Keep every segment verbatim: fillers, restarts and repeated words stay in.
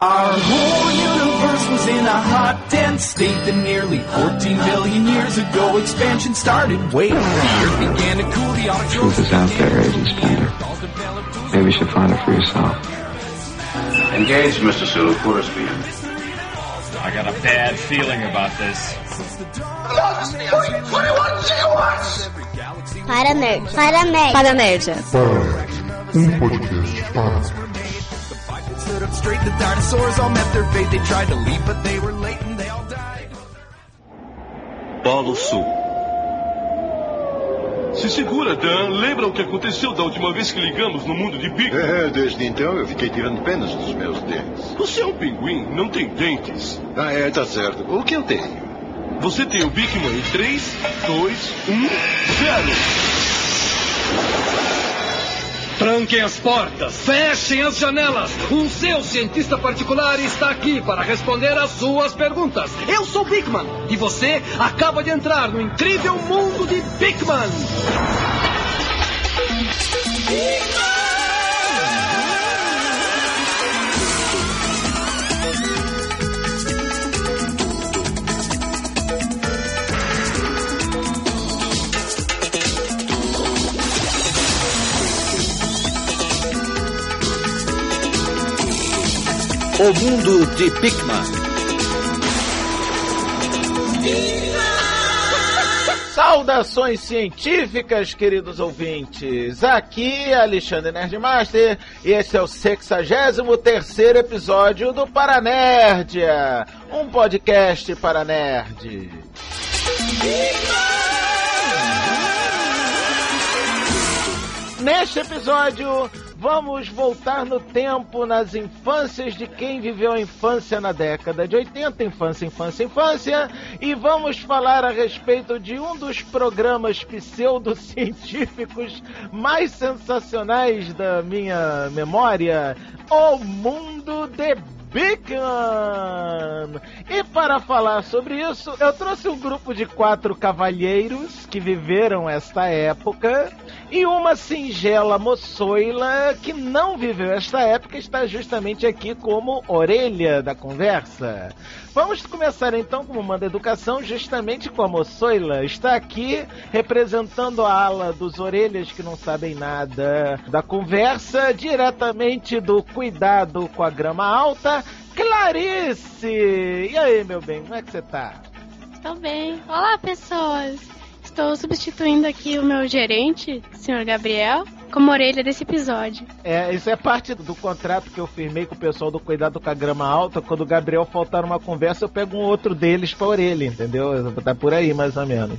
Our whole universe was in a hot, dense state that nearly fourteen billion years ago expansion started. Wait, the earth began to cool, the truth is out there, Agent Spender. Maybe you should find it for yourself. Engage, Mister Sulu. Full speed. I got a bad feeling about this. Para nerd. Para nerd. Para nerd. Um podcast para. Stood up straight, the dinosaurs all met their fate. They tried to leave, but they were late and they all died. Polo Sul. Se segura, Dan. Lembra o que aconteceu da última vez que ligamos no mundo de Big Man? É, desde então eu fiquei tirando penas dos meus dentes. Você é um pinguim, não tem dentes. Ah, é, tá certo. O que eu tenho? Você tem o Big Man em três, dois, um, zero. Tranquem as portas, fechem as janelas. O seu cientista particular está aqui para responder às suas perguntas. Eu sou Big Man e você acaba de entrar no incrível mundo de Big Man. Big Man! O mundo de Big Man. Saudações científicas, queridos ouvintes. Aqui é Alexandre Nerdmaster e esse é o sexagésimo terceiro episódio do Paranerdia, um podcast para nerd. Neste episódio, vamos voltar no tempo nas infâncias de quem viveu a infância na década de oitenta, infância, infância, infância, e vamos falar a respeito de um dos programas pseudocientíficos mais sensacionais da minha memória, O Mundo de Big Man. E para falar sobre isso, eu trouxe um grupo de quatro cavalheiros que viveram esta época e uma singela moçoila que não viveu esta época, está justamente aqui como orelha da conversa. Vamos começar então, como manda a educação, justamente com a moçoila. Está aqui representando a ala dos orelhas que não sabem nada da conversa, diretamente do Cuidado com a Grama Alta, Clarice! E aí, meu bem, como é que você tá? Estou bem. Olá, pessoas! Estou substituindo aqui o meu gerente, senhor Gabriel, como orelha desse episódio. É, isso é parte do contrato que eu firmei com o pessoal do Cuidado com a Grama Alta. Quando o Gabriel faltar numa conversa, eu pego um outro deles pra orelha, entendeu? Tá por aí, mais ou menos.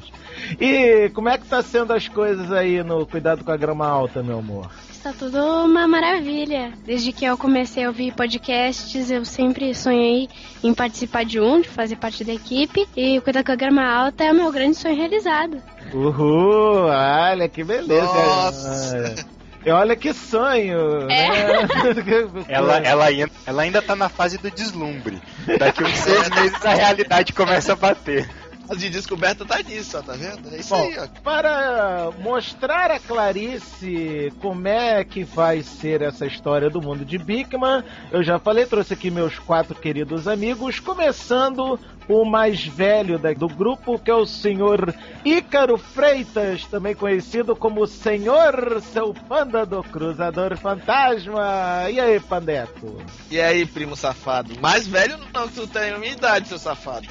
E como é que tá sendo as coisas aí no Cuidado com a Grama Alta, meu amor? Está tudo uma maravilha. Desde que eu comecei a ouvir podcasts, eu sempre sonhei em participar de um, de fazer parte da equipe. E o Cuidado com a Grama Alta é o meu grande sonho realizado. Uhul, olha que beleza. Nossa. E olha que sonho, é. né? ela, ela, ela ainda tá na fase do deslumbre. Daqui uns seis meses a realidade começa a bater. A de descoberta tá nisso, ó, tá vendo? É isso. Bom, aí, ó. Para mostrar a Clarice como é que vai ser essa história do mundo de Big Man, eu já falei, trouxe aqui meus quatro queridos amigos, começando o mais velho do grupo, que é o senhor Ícaro Freitas, também conhecido como o senhor seu panda do Cruzador Fantasma. E aí, Pandeco? E aí, primo safado? Mais velho não, que tu tem a minha idade, seu safado.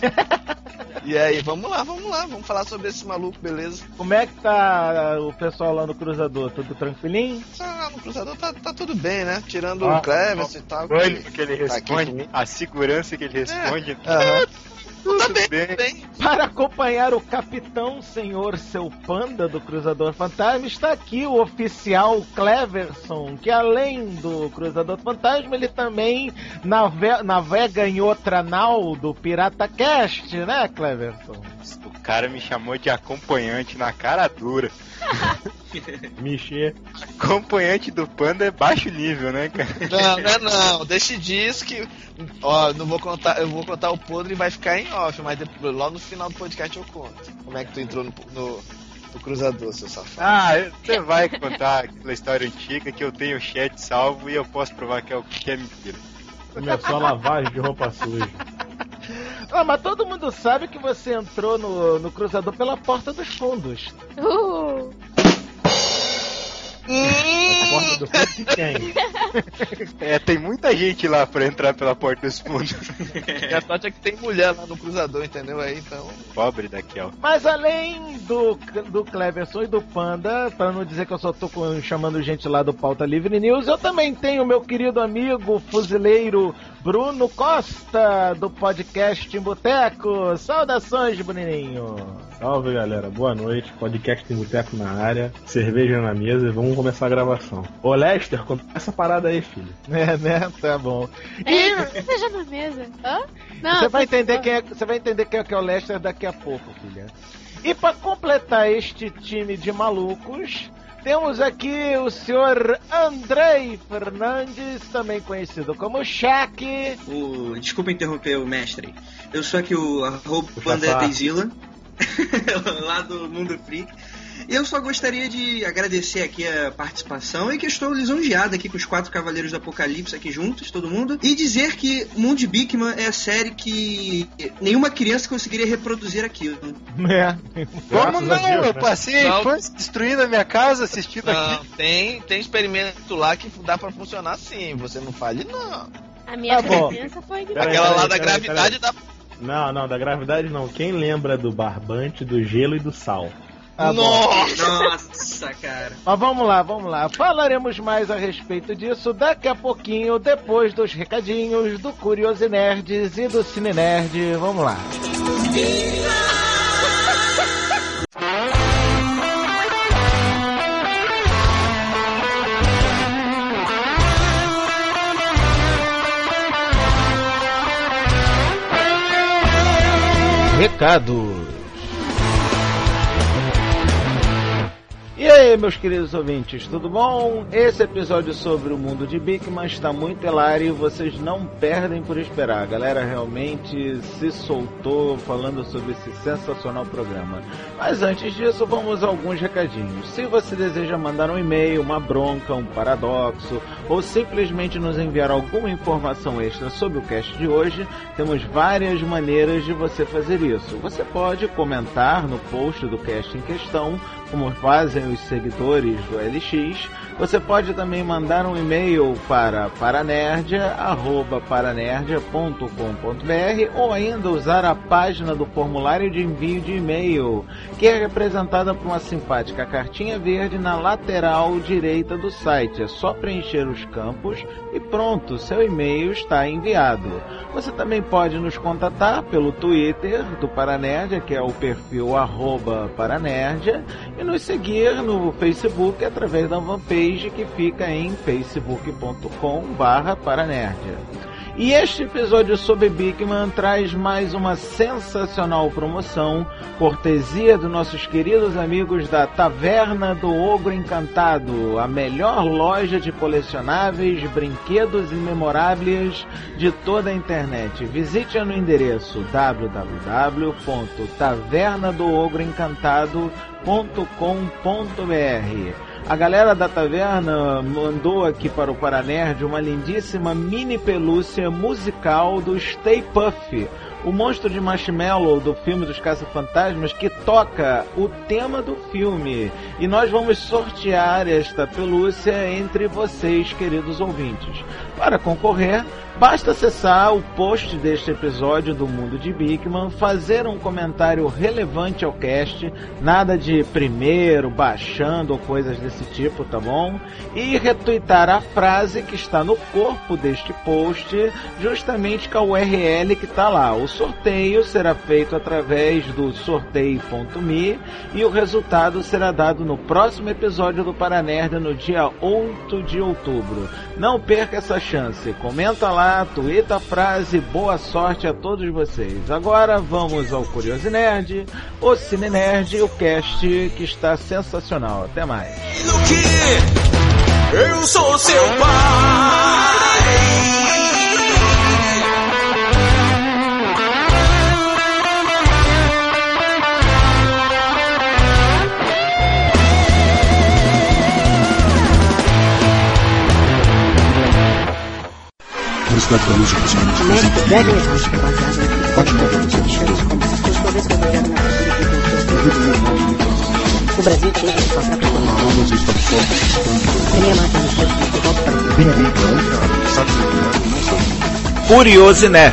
E aí, vamos lá, vamos lá, vamos falar sobre esse maluco, beleza? Como é que tá o pessoal lá no Cruzador? Tudo tranquilinho? Ah, no Cruzador tá, tá tudo bem, né? Tirando ah, o Cleverson e tal. O que, que ele responde, tá a segurança que ele responde. É, uh-huh. Tudo Tudo bem, bem. bem. Para acompanhar o capitão senhor seu panda do Cruzador Fantasma, está aqui o oficial Cleverson, que além do Cruzador Fantasma, ele também nave- navega em outra nau do Pirata Cast, né, Cleverson? O cara me chamou de acompanhante na cara dura. Mexer. Acompanhante do panda é baixo nível, né, cara? Não, não é não. Deixa disso que... Ó, não vou contar, eu vou contar o podre e vai ficar em off, mas depois, logo no final do podcast eu conto. Como é que tu entrou no, no, no cruzador, seu safado? Ah, você vai contar aquela história antiga que eu tenho o chat salvo e eu posso provar que é, o, que é mentira. Começou a lavagem de roupa suja. Ah, mas todo mundo sabe que você entrou no, no cruzador pela porta dos fundos. Uh. A porta do fundo de quem? É, tem muita gente lá pra entrar pela porta dos fundos. E a sorte é que tem mulher lá no cruzador, entendeu? Aí, então... Pobre da Kel. Mas além do, do Cleverson e do Panda, pra não dizer que eu só tô com, chamando gente lá do Pauta Livre News, eu também tenho meu querido amigo fuzileiro Bruno Costa, do podcast em Boteco. Saudações, Bruninho. Salve, galera. Boa noite. Podcast em Boteco na área. Cerveja na mesa e vamos começar a gravação. Ô, Lester, começa essa parada aí, filho. É, né? Tá bom. E... Cerveja na mesa. Hã? Não, você vai entender quem é, você vai entender quem é, que é o Lester daqui a pouco, filha. E pra completar este time de malucos, temos aqui o senhor Andrei Fernandes, também conhecido como Shaq. O... Desculpa interromper o mestre. Eu sou aqui o arroba Pandetezila, lá do Mundo Freak. E eu só gostaria de agradecer aqui a participação e que estou lisonjeado aqui com os quatro Cavaleiros do Apocalipse aqui juntos, todo mundo. E dizer que Mundo de Bigman é a série que nenhuma criança conseguiria reproduzir aquilo. É. Como não? Deus, Eu né? passei a infância destruindo a minha casa assistindo Não, aqui. tem, tem experimento lá que dá pra funcionar sim. Você não fale, não. A minha Tá bom. presença foi... Peraí, Aquela peraí, lá da peraí, gravidade peraí. da... Não, não, da gravidade não. Quem lembra do barbante, do gelo e do sal? Tá bom. Nossa, Nossa, cara. Mas vamos lá, vamos lá. Falaremos mais a respeito disso daqui a pouquinho, depois dos recadinhos do Curiosinerds e do Cine Nerd. Vamos lá. Recados. E aí, meus queridos ouvintes, tudo bom? Esse episódio sobre o mundo de Bigman está muito hilário e vocês não perdem por esperar. A galera realmente se soltou falando sobre esse sensacional programa. Mas antes disso, vamos a alguns recadinhos. Se você deseja mandar um e-mail, uma bronca, um paradoxo, ou simplesmente nos enviar alguma informação extra sobre o cast de hoje, temos várias maneiras de você fazer isso. Você pode comentar no post do cast em questão, como fazem os seguidores do L X. Você pode também mandar um e-mail para paranerdia arroba paranerdia ponto com ponto b r ou ainda usar a página do formulário de envio de e-mail, que é representada por uma simpática cartinha verde na lateral direita do site. É só preencher os campos e pronto, seu e-mail está enviado. Você também pode nos contatar pelo Twitter do Paranerdia, que é o perfil arroba paranerdia, e nos seguir no Facebook através da fanpage que fica em facebook ponto com barra paranerdia. E este episódio sobre Bigman traz mais uma sensacional promoção, cortesia dos nossos queridos amigos da Taverna do Ogro Encantado, a melhor loja de colecionáveis, brinquedos imemoráveis de toda a internet. Visite-a no endereço w w w ponto taverna do ogro encantado ponto com ponto b r. A galera da taverna mandou aqui para o Paranerd uma lindíssima mini pelúcia musical do Stay Puft, o monstro de marshmallow do filme dos Caça-Fantasmas, que toca o tema do filme. E nós vamos sortear esta pelúcia entre vocês, queridos ouvintes. Para concorrer, basta acessar o post deste episódio do Mundo de Bigman, fazer um comentário relevante ao cast, nada de primeiro, baixando ou coisas desse tipo, tá bom? E retweetar a frase que está no corpo deste post, justamente com a U R L que está lá. O sorteio será feito através do sorteio ponto me e o resultado será dado no próximo episódio do Paranerd no dia oito de outubro. Não perca essa chance. Comenta lá, tuita a frase, boa sorte a todos vocês. Agora vamos ao Curiosinerd, o Cine Nerd e o cast que está sensacional. Até mais. Eu sou seu pai. velocidade da luz é possivelmente médicos devem errar se baseado em diferentes compensações por vez que eu baseado na o Brasil tinha sua própria Curiosinerd.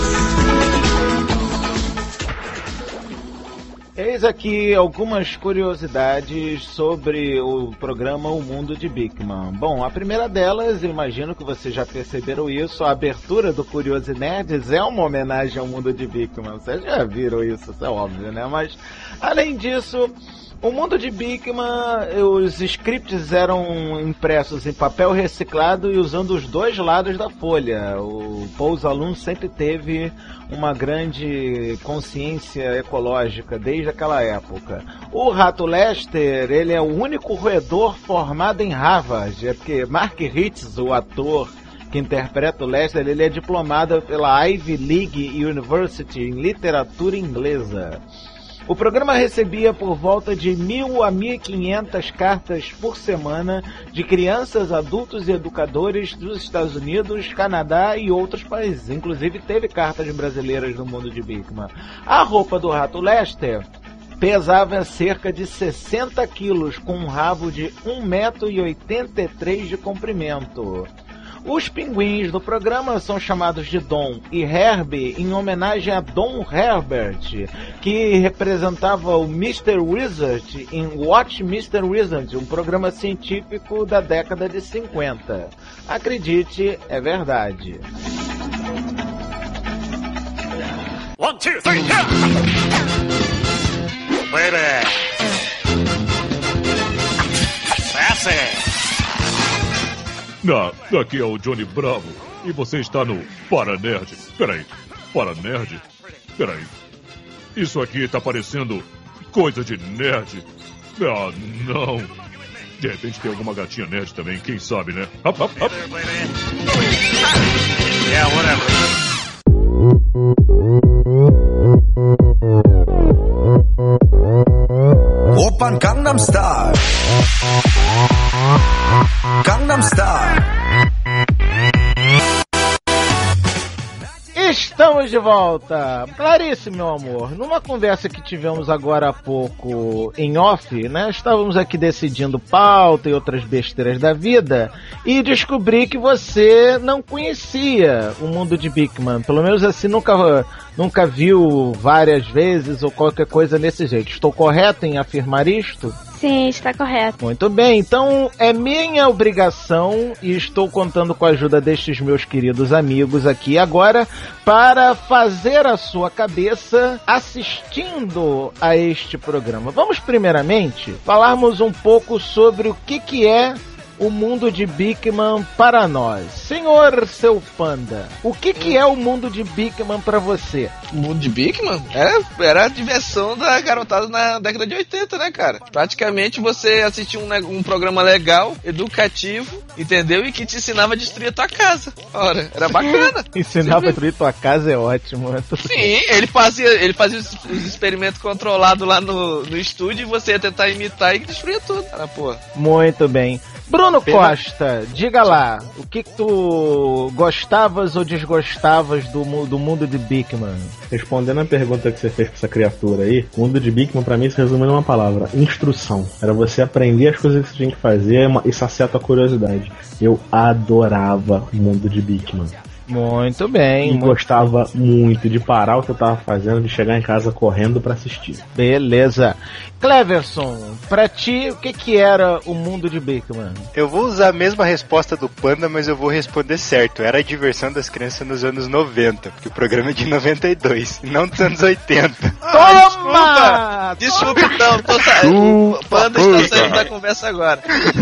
Eis aqui algumas curiosidades sobre o programa O Mundo de Bigman. Bom, a primeira delas, imagino que vocês já perceberam isso, a abertura do Curiosinerd é uma homenagem ao Mundo de Bigman. Vocês já viram isso, isso é óbvio, né? Mas, além disso, o Mundo de Bigman, os scripts eram impressos em papel reciclado e usando os dois lados da folha. O Pouso Aluno sempre teve uma grande consciência ecológica desde aquela época. O Rato Lester, ele é o único roedor formado em Harvard, é porque Mark Ritz, o ator que interpreta o Lester, ele é diplomado pela Ivy League University em literatura inglesa. O programa recebia por volta de mil a mil e quinhentas cartas por semana de crianças, adultos e educadores dos Estados Unidos, Canadá e outros países. Inclusive teve cartas brasileiras no Mundo de Bigman. A roupa do Rato Lester pesava cerca de sessenta quilos, com um rabo de um metro e oitenta e três de comprimento. Os pinguins do programa são chamados de Don e Herbie em homenagem a Don Herbert, que representava o mister Wizard em Watch mister Wizard, um programa científico da década de cinquenta. Acredite, é verdade. One, two, three, yeah! Baby! Sassy! Ah, aqui é o Johnny Bravo e você está no Paranerd. Peraí, Paranerd? Peraí, isso aqui tá parecendo coisa de nerd. Ah, não. De repente tem alguma gatinha nerd também, quem sabe, né? Hop, hop, hop. Yeah, whatever. Oppan Gangnam Style. Gangnam Style. Estamos de volta. Clarice, meu amor, numa conversa que tivemos agora há pouco em off, né? Estávamos aqui decidindo pauta e outras besteiras da vida e descobri que você não conhecia o Mundo de Bigman. Pelo menos assim, nunca, nunca viu várias vezes ou qualquer coisa desse jeito. Estou correto em afirmar isto? Sim, está correto. Muito bem, então é minha obrigação, e estou contando com a ajuda destes meus queridos amigos aqui agora, para fazer a sua cabeça assistindo a este programa. Vamos primeiramente falarmos um pouco sobre o que, que é o Mundo de Bigman para nós. Senhor Seu Panda, o que, que é o Mundo de Bigman para você? O Mundo de Bigman? Era, era a diversão da garotada na década de oitenta, né, cara? Praticamente você assistia um, um programa legal, educativo, entendeu? E que te ensinava a destruir a tua casa. Ora, era bacana. Ensinava a destruir tua casa é ótimo. Né? Sim, ele fazia, ele fazia os, os experimentos controlados lá no, no estúdio e você ia tentar imitar e destruía tudo. Era, porra. Muito bem. Bruno Costa, diga lá, o que, que tu gostavas ou desgostavas do, do Mundo de Bigman? Respondendo a pergunta que você fez pra essa criatura aí, o Mundo de Bigman pra mim se resume numa palavra: instrução. Era você aprender as coisas que você tinha que fazer e saciar a tua curiosidade. Eu adorava o Mundo de Bigman. Muito bem. E muito gostava muito de parar o que eu tava fazendo, de chegar em casa correndo pra assistir. Beleza. Cleverson, pra ti, o que que era o Mundo de Bigman? Eu vou usar a mesma resposta do Panda, mas eu vou responder certo. Era a diversão das crianças nos anos noventa, porque o programa é de noventa e dois, não dos anos oitenta. Toma! Desculpa, desculpa então, tô saindo. O Panda está saindo da conversa agora.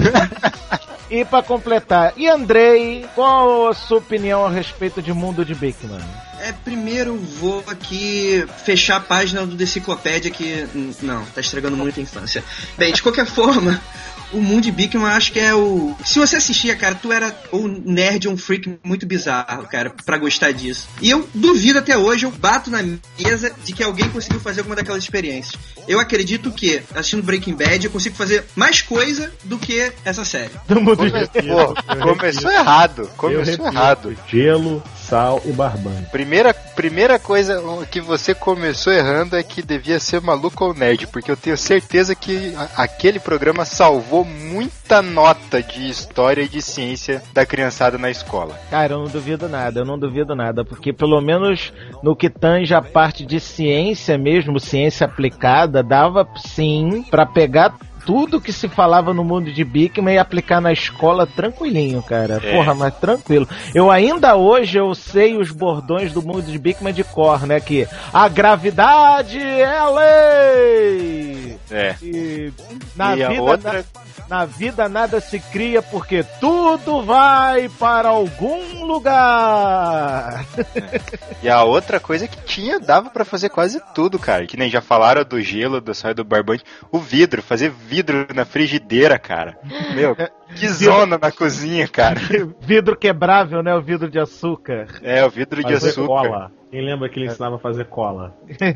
E pra completar, e Andrei, qual a sua opinião a respeito de Mundo de Bigman? É, primeiro vou aqui fechar a página do Deciclopédia que... Não, tá estragando muito a infância. Bem, de qualquer forma, o Mundo de Bigman eu acho que é o... Se você assistia, cara, tu era um nerd, um freak muito bizarro, cara, pra gostar disso. E eu duvido até hoje, eu bato na mesa de que alguém conseguiu fazer alguma daquelas experiências. Eu acredito que, assistindo Breaking Bad, eu consigo fazer mais coisa do que essa série. Come... Pô, começou errado, começou errado. Gelo, Sal e Barbante. Primeira, primeira coisa que você começou errando é que devia ser Maluco ou Nerd, porque eu tenho certeza que a, aquele programa salvou muita nota de história e de ciência da criançada na escola. Cara, eu não duvido nada, eu não duvido nada, porque pelo menos no que tange a parte de ciência mesmo, ciência aplicada, dava sim pra pegar tudo que se falava no mundo de Bikman e aplicar na escola tranquilinho, cara. É. Porra, mas tranquilo. Eu ainda hoje eu sei os bordões do mundo de Bikman de cor, né? Que a gravidade é a lei! É. E na, e vida, outra... na, na vida nada se cria porque tudo vai para algum lugar. É. E a outra coisa que tinha, dava pra fazer quase tudo, cara. Que nem já falaram do gelo, do sal e do barbante. O vidro, fazer vidro na frigideira, cara. Meu, que zona na cozinha, cara. Vidro quebrável, né? O vidro de açúcar. É, o vidro de fazer açúcar. Cola. Quem lembra que ele ensinava a fazer cola?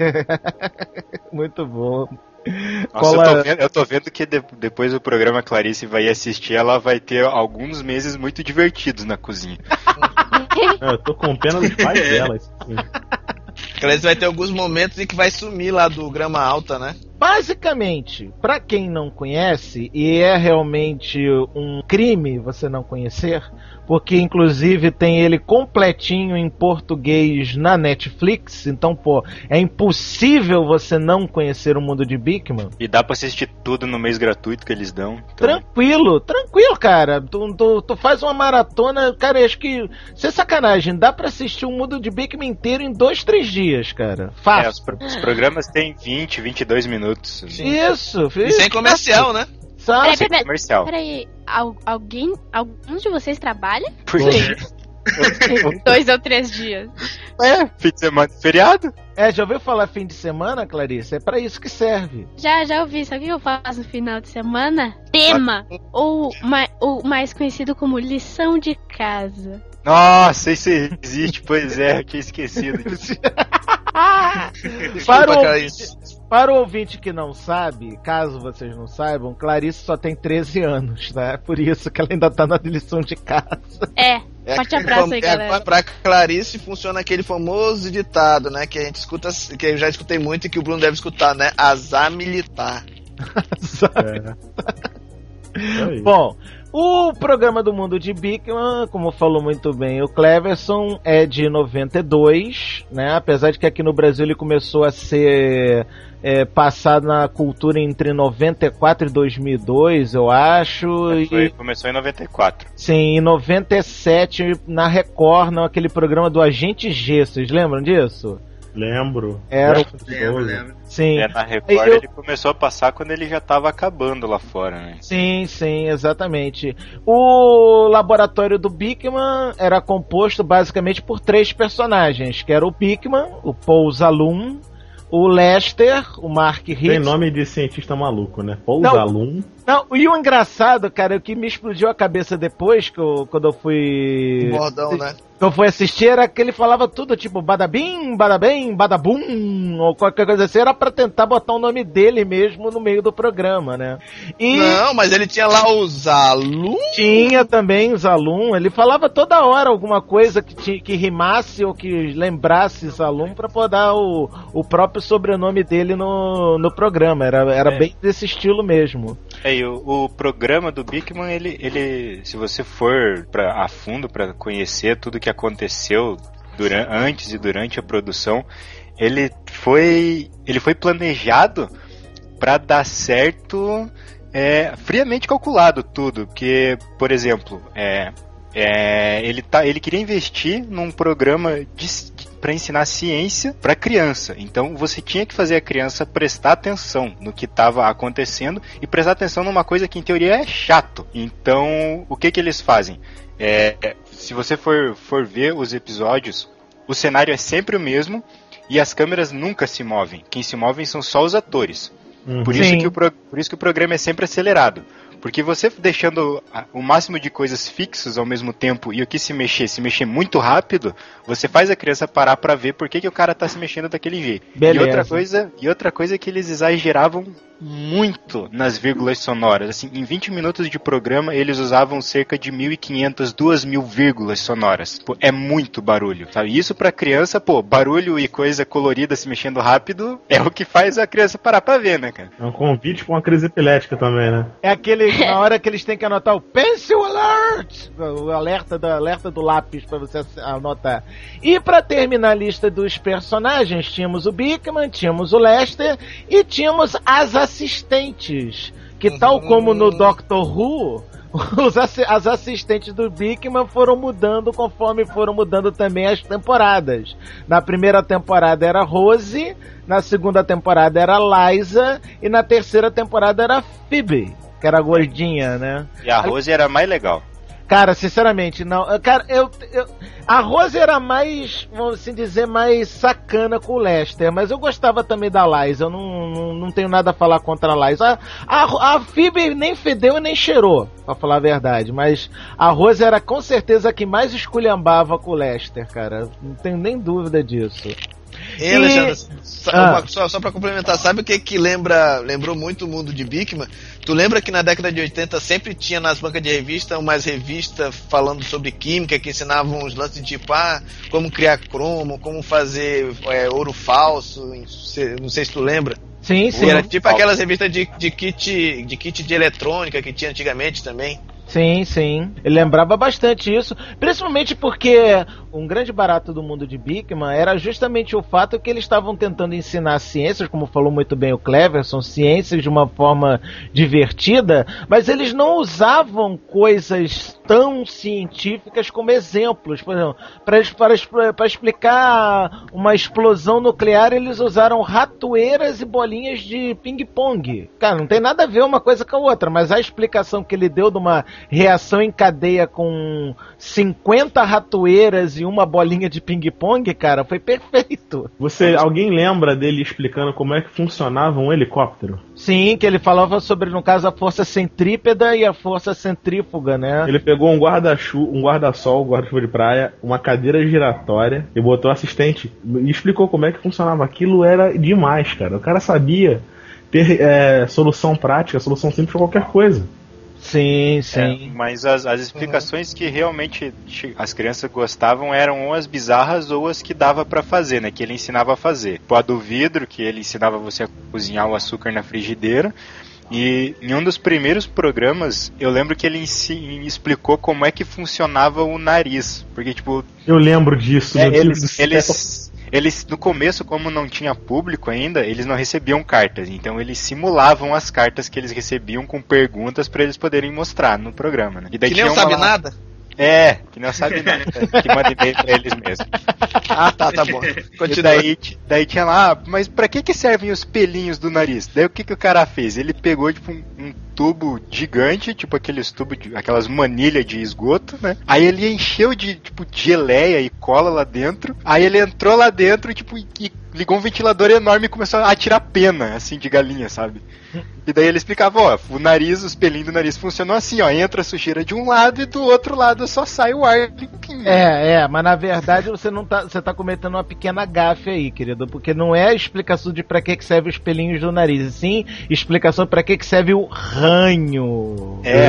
Muito bom. Nossa, cola... eu, tô vendo, eu tô vendo que de, depois do programa Clarice vai assistir, ela vai ter alguns meses muito divertidos na cozinha. Eu tô com pena dos pais dela. Assim. Clarice vai ter alguns momentos em que vai sumir lá do grama alta, né? Basicamente, pra quem não conhece, e é realmente um crime você não conhecer, porque inclusive tem ele completinho em português na Netflix, então, pô, é impossível você não conhecer o mundo de Bikman. E dá pra assistir tudo no mês gratuito que eles dão. Então... Tranquilo, tranquilo, cara. Tu, tu, tu faz uma maratona, cara, acho que, sem sacanagem, dá pra assistir o mundo de Bikman inteiro em dois, três dias, cara. Fácil. É, os, pro, os programas têm vinte, vinte e dois minutos. Isso, e sem comercial, né? Peraí, sem comercial. Peraí, al, alguém, algum de vocês trabalha? Por quê? Dois ou três dias. É, fim de semana, feriado? É, já ouviu falar fim de semana, Clarice? É pra isso que serve. Já, já ouvi. Sabe o que eu faço no final de semana? Tema, ou, ma, ou mais conhecido como lição de casa. Nossa, isso existe, pois é, eu tinha esquecido disso. para, o ouvinte, para o ouvinte que não sabe, caso vocês não saibam, Clarice só tem treze anos, né? Por isso que ela ainda tá na lição de casa. É, forte abraço aí, galera. É, pra Clarice funciona aquele famoso ditado, né? Que a gente escuta, que eu já escutei muito e que o Bruno deve escutar, né? Azar militar. É. Bom, o programa do mundo de Bikman, como falou muito bem o Cleverson, é de noventa e dois, né? Apesar de que aqui no Brasil ele começou a ser é, passado na cultura entre noventa e quatro e dois mil e dois, eu acho. Foi, e... Começou em noventa e quatro. Sim, em noventa e sete na Record, naquele programa do Agente G, vocês lembram disso? Lembro. Era lembro, lembro. Sim. É, na Record eu... ele começou a passar quando ele já estava acabando lá fora, né? Sim, sim, exatamente. O laboratório do Bikman era composto basicamente por três personagens, que era o Bikman, o Paul Zalum, o Lester, o Mark Hitz. Tem nome de cientista maluco, né? Paul Zalum. Não, e o engraçado, cara, o que me explodiu a cabeça depois, que eu, quando eu fui... Bordão, né? Que eu fui assistir, era que ele falava tudo, tipo, badabim, badabem, badabum, ou qualquer coisa assim, era pra tentar botar o nome dele mesmo no meio do programa, né? E... Não, mas ele tinha lá o Zalum? Tinha também o Zalum, ele falava toda hora alguma coisa que, tinha, que rimasse ou que lembrasse Zalum pra poder dar o, o próprio sobrenome dele no, no programa, era, era é. bem desse estilo mesmo. É, e o, o programa do Bikman, ele, ele, se você for pra, a fundo para conhecer tudo que aconteceu durante, antes e durante a produção, ele foi, ele foi planejado para dar certo, é, friamente calculado tudo, porque, por exemplo, é, é, ele, tá, ele queria investir num programa de, para ensinar ciência para criança. Então você tinha que fazer a criança prestar atenção no que estava acontecendo e prestar atenção numa coisa que em teoria é chato. Então o que que eles fazem? É, se você for, for ver os episódios, o cenário é sempre o mesmo e as câmeras nunca se movem. Quem se movem são só os atores. Uhum. Por isso que o pro, por isso que o programa é sempre acelerado. Porque você deixando o máximo de coisas fixas ao mesmo tempo e o que se mexer, se mexer muito rápido, você faz a criança parar pra ver por que, que o cara tá se mexendo daquele jeito. Beleza. E outra coisa, e outra coisa é que eles exageravam muito nas vírgulas sonoras. Assim, em vinte minutos de programa, eles usavam cerca de mil e quinhentas, duas mil vírgulas sonoras. Pô, é muito barulho, sabe? Isso pra criança, pô, barulho e coisa colorida se mexendo rápido é o que faz a criança parar pra ver, né, cara? É um convite pra uma crise epilética também, né? É aquele, na hora que eles têm que anotar o Pencil Alert! O alerta do, alerta do lápis pra você anotar. E pra terminar a lista dos personagens, tínhamos o Bigman, tínhamos o Lester e tínhamos as assistentes. Que tal como no Doctor Who, os assi- as assistentes do Bigman foram mudando conforme foram mudando também as temporadas. Na primeira temporada era Rose, na segunda temporada era Liza e na terceira temporada era Phoebe, que era gordinha, né? E a Rose era mais legal. Cara, sinceramente, não. Cara, eu, eu. A Rose era mais, vamos assim dizer, mais sacana com o Lester, mas eu gostava também da Liza. Eu não, não, não tenho nada a falar contra a Liza. A, a, a Phoebe nem fedeu e nem cheirou, pra falar a verdade. Mas a Rose era com certeza a que mais esculhambava com o Lester, cara. Não tenho nem dúvida disso. Ei, Alexandre, só, ah. só, só pra complementar, sabe o que que lembra, lembrou muito o mundo de Bigman? Tu lembra que na década de oitenta sempre tinha nas bancas de revista umas revistas falando sobre química, que ensinavam uns lances de tipo, ah, como criar cromo, como fazer é, ouro falso, não sei se tu lembra. Sim, sim. Era tipo aquelas revistas de, de, kit, de kit de eletrônica que tinha antigamente também. Sim, sim. Ele lembrava bastante isso, principalmente porque um grande barato do mundo de Bigman era justamente o fato que eles estavam tentando ensinar ciências, como falou muito bem o Cleverson, ciências de uma forma divertida, mas eles não usavam coisas tão científicas como exemplos. Por exemplo, para explicar uma explosão nuclear, eles usaram ratoeiras e bolinhas de ping-pong. Cara, não tem nada a ver uma coisa com a outra, mas a explicação que ele deu de uma reação em cadeia com cinquenta ratoeiras e uma bolinha de ping-pong, cara, foi perfeito. Você, alguém lembra dele explicando como é que funcionava um helicóptero? Sim, que ele falava sobre, no caso, a força centrípeta e a força centrífuga, né? Ele pegou um guarda-chuva, um guarda-sol, um guarda-chuva de praia, uma cadeira giratória e botou assistente e explicou como é que funcionava. Aquilo era demais, cara. O cara sabia ter é, solução prática, solução simples pra qualquer coisa. Sim, sim. É, mas as, as explicações que realmente as crianças gostavam eram ou as bizarras ou as que dava pra fazer, né? Que ele ensinava a fazer. Tipo, a do vidro, que ele ensinava você a cozinhar o açúcar na frigideira. E em um dos primeiros programas, eu lembro que ele ensi- explicou como é que funcionava o nariz. Porque, tipo... Eu lembro disso, é, meu eles, Deus do céu. eles, eles, no começo, como não tinha público ainda, eles não recebiam cartas. Então eles simulavam as cartas que eles recebiam com perguntas pra eles poderem mostrar no programa, né? E daí que nem não sabe nada? É, que não sabe nada. Que manda e-mail pra eles mesmos. Ah, tá, tá bom. E daí, daí tinha lá, ah, mas pra que que servem os pelinhos do nariz? Daí o que que o cara fez? Ele pegou, tipo, um, um tubo gigante, tipo aqueles tubos, de, aquelas manilhas de esgoto, né? Aí ele encheu de, tipo, geleia e cola lá dentro. Aí ele entrou lá dentro, tipo, e, e ligou um ventilador enorme e começou a tirar pena, assim, de galinha, sabe? E daí ele explicava, ó, o nariz, os pelinhos do nariz funcionam assim, ó, entra a sujeira de um lado e do outro lado só sai o ar limpinho. É, é, mas na verdade você não tá, você tá cometendo uma pequena gafe aí, querido, porque não é a explicação de pra que que serve os pelinhos do nariz, e sim explicação pra que que serve o ranho. É,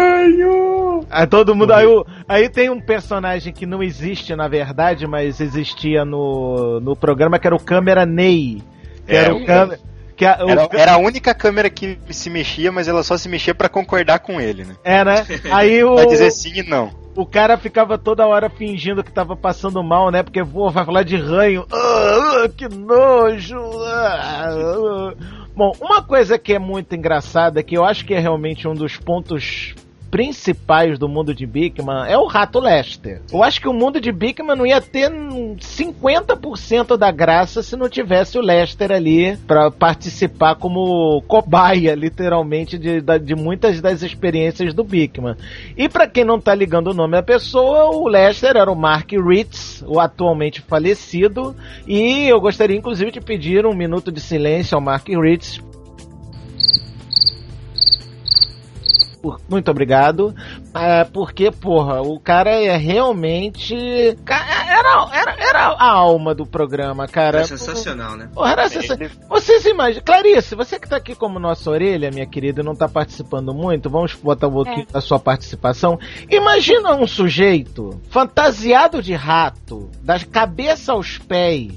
ranho! Aí todo mundo, aí, o, aí tem um personagem que não existe na verdade, mas existia no, no programa, que era o Câmera Ney. Que é, era o câmera... Que a, era, o... era a única câmera que se mexia, mas ela só se mexia pra concordar com ele, né? É, né? Aí o... Pra dizer sim e não. O cara ficava toda hora fingindo que tava passando mal, né? Porque, pô, vai falar de ranho. Ah, ah, que nojo! Ah, ah. Bom, uma coisa que é muito engraçada, que eu acho que é realmente um dos pontos principais do mundo de Bigman, é o Rato Lester. Eu acho que o mundo de Bigman não ia ter cinquenta por cento da graça se não tivesse o Lester ali pra participar como cobaia, literalmente, de, de muitas das experiências do Bigman. E pra quem não tá ligando o nome da pessoa, o Lester era o Mark Ritz, o atualmente falecido, e eu gostaria inclusive de pedir um minuto de silêncio ao Mark Ritz. Muito obrigado. É, porque, porra, o cara é realmente. Era, era, era era a alma do programa, cara. É sensacional, né? Porra, era sensacional. Vocês imaginam... Clarice, você que tá aqui como nossa orelha, minha querida, e não tá participando muito, vamos botar um pouquinho é. da sua participação. Imagina um sujeito fantasiado de rato, da cabeça aos pés...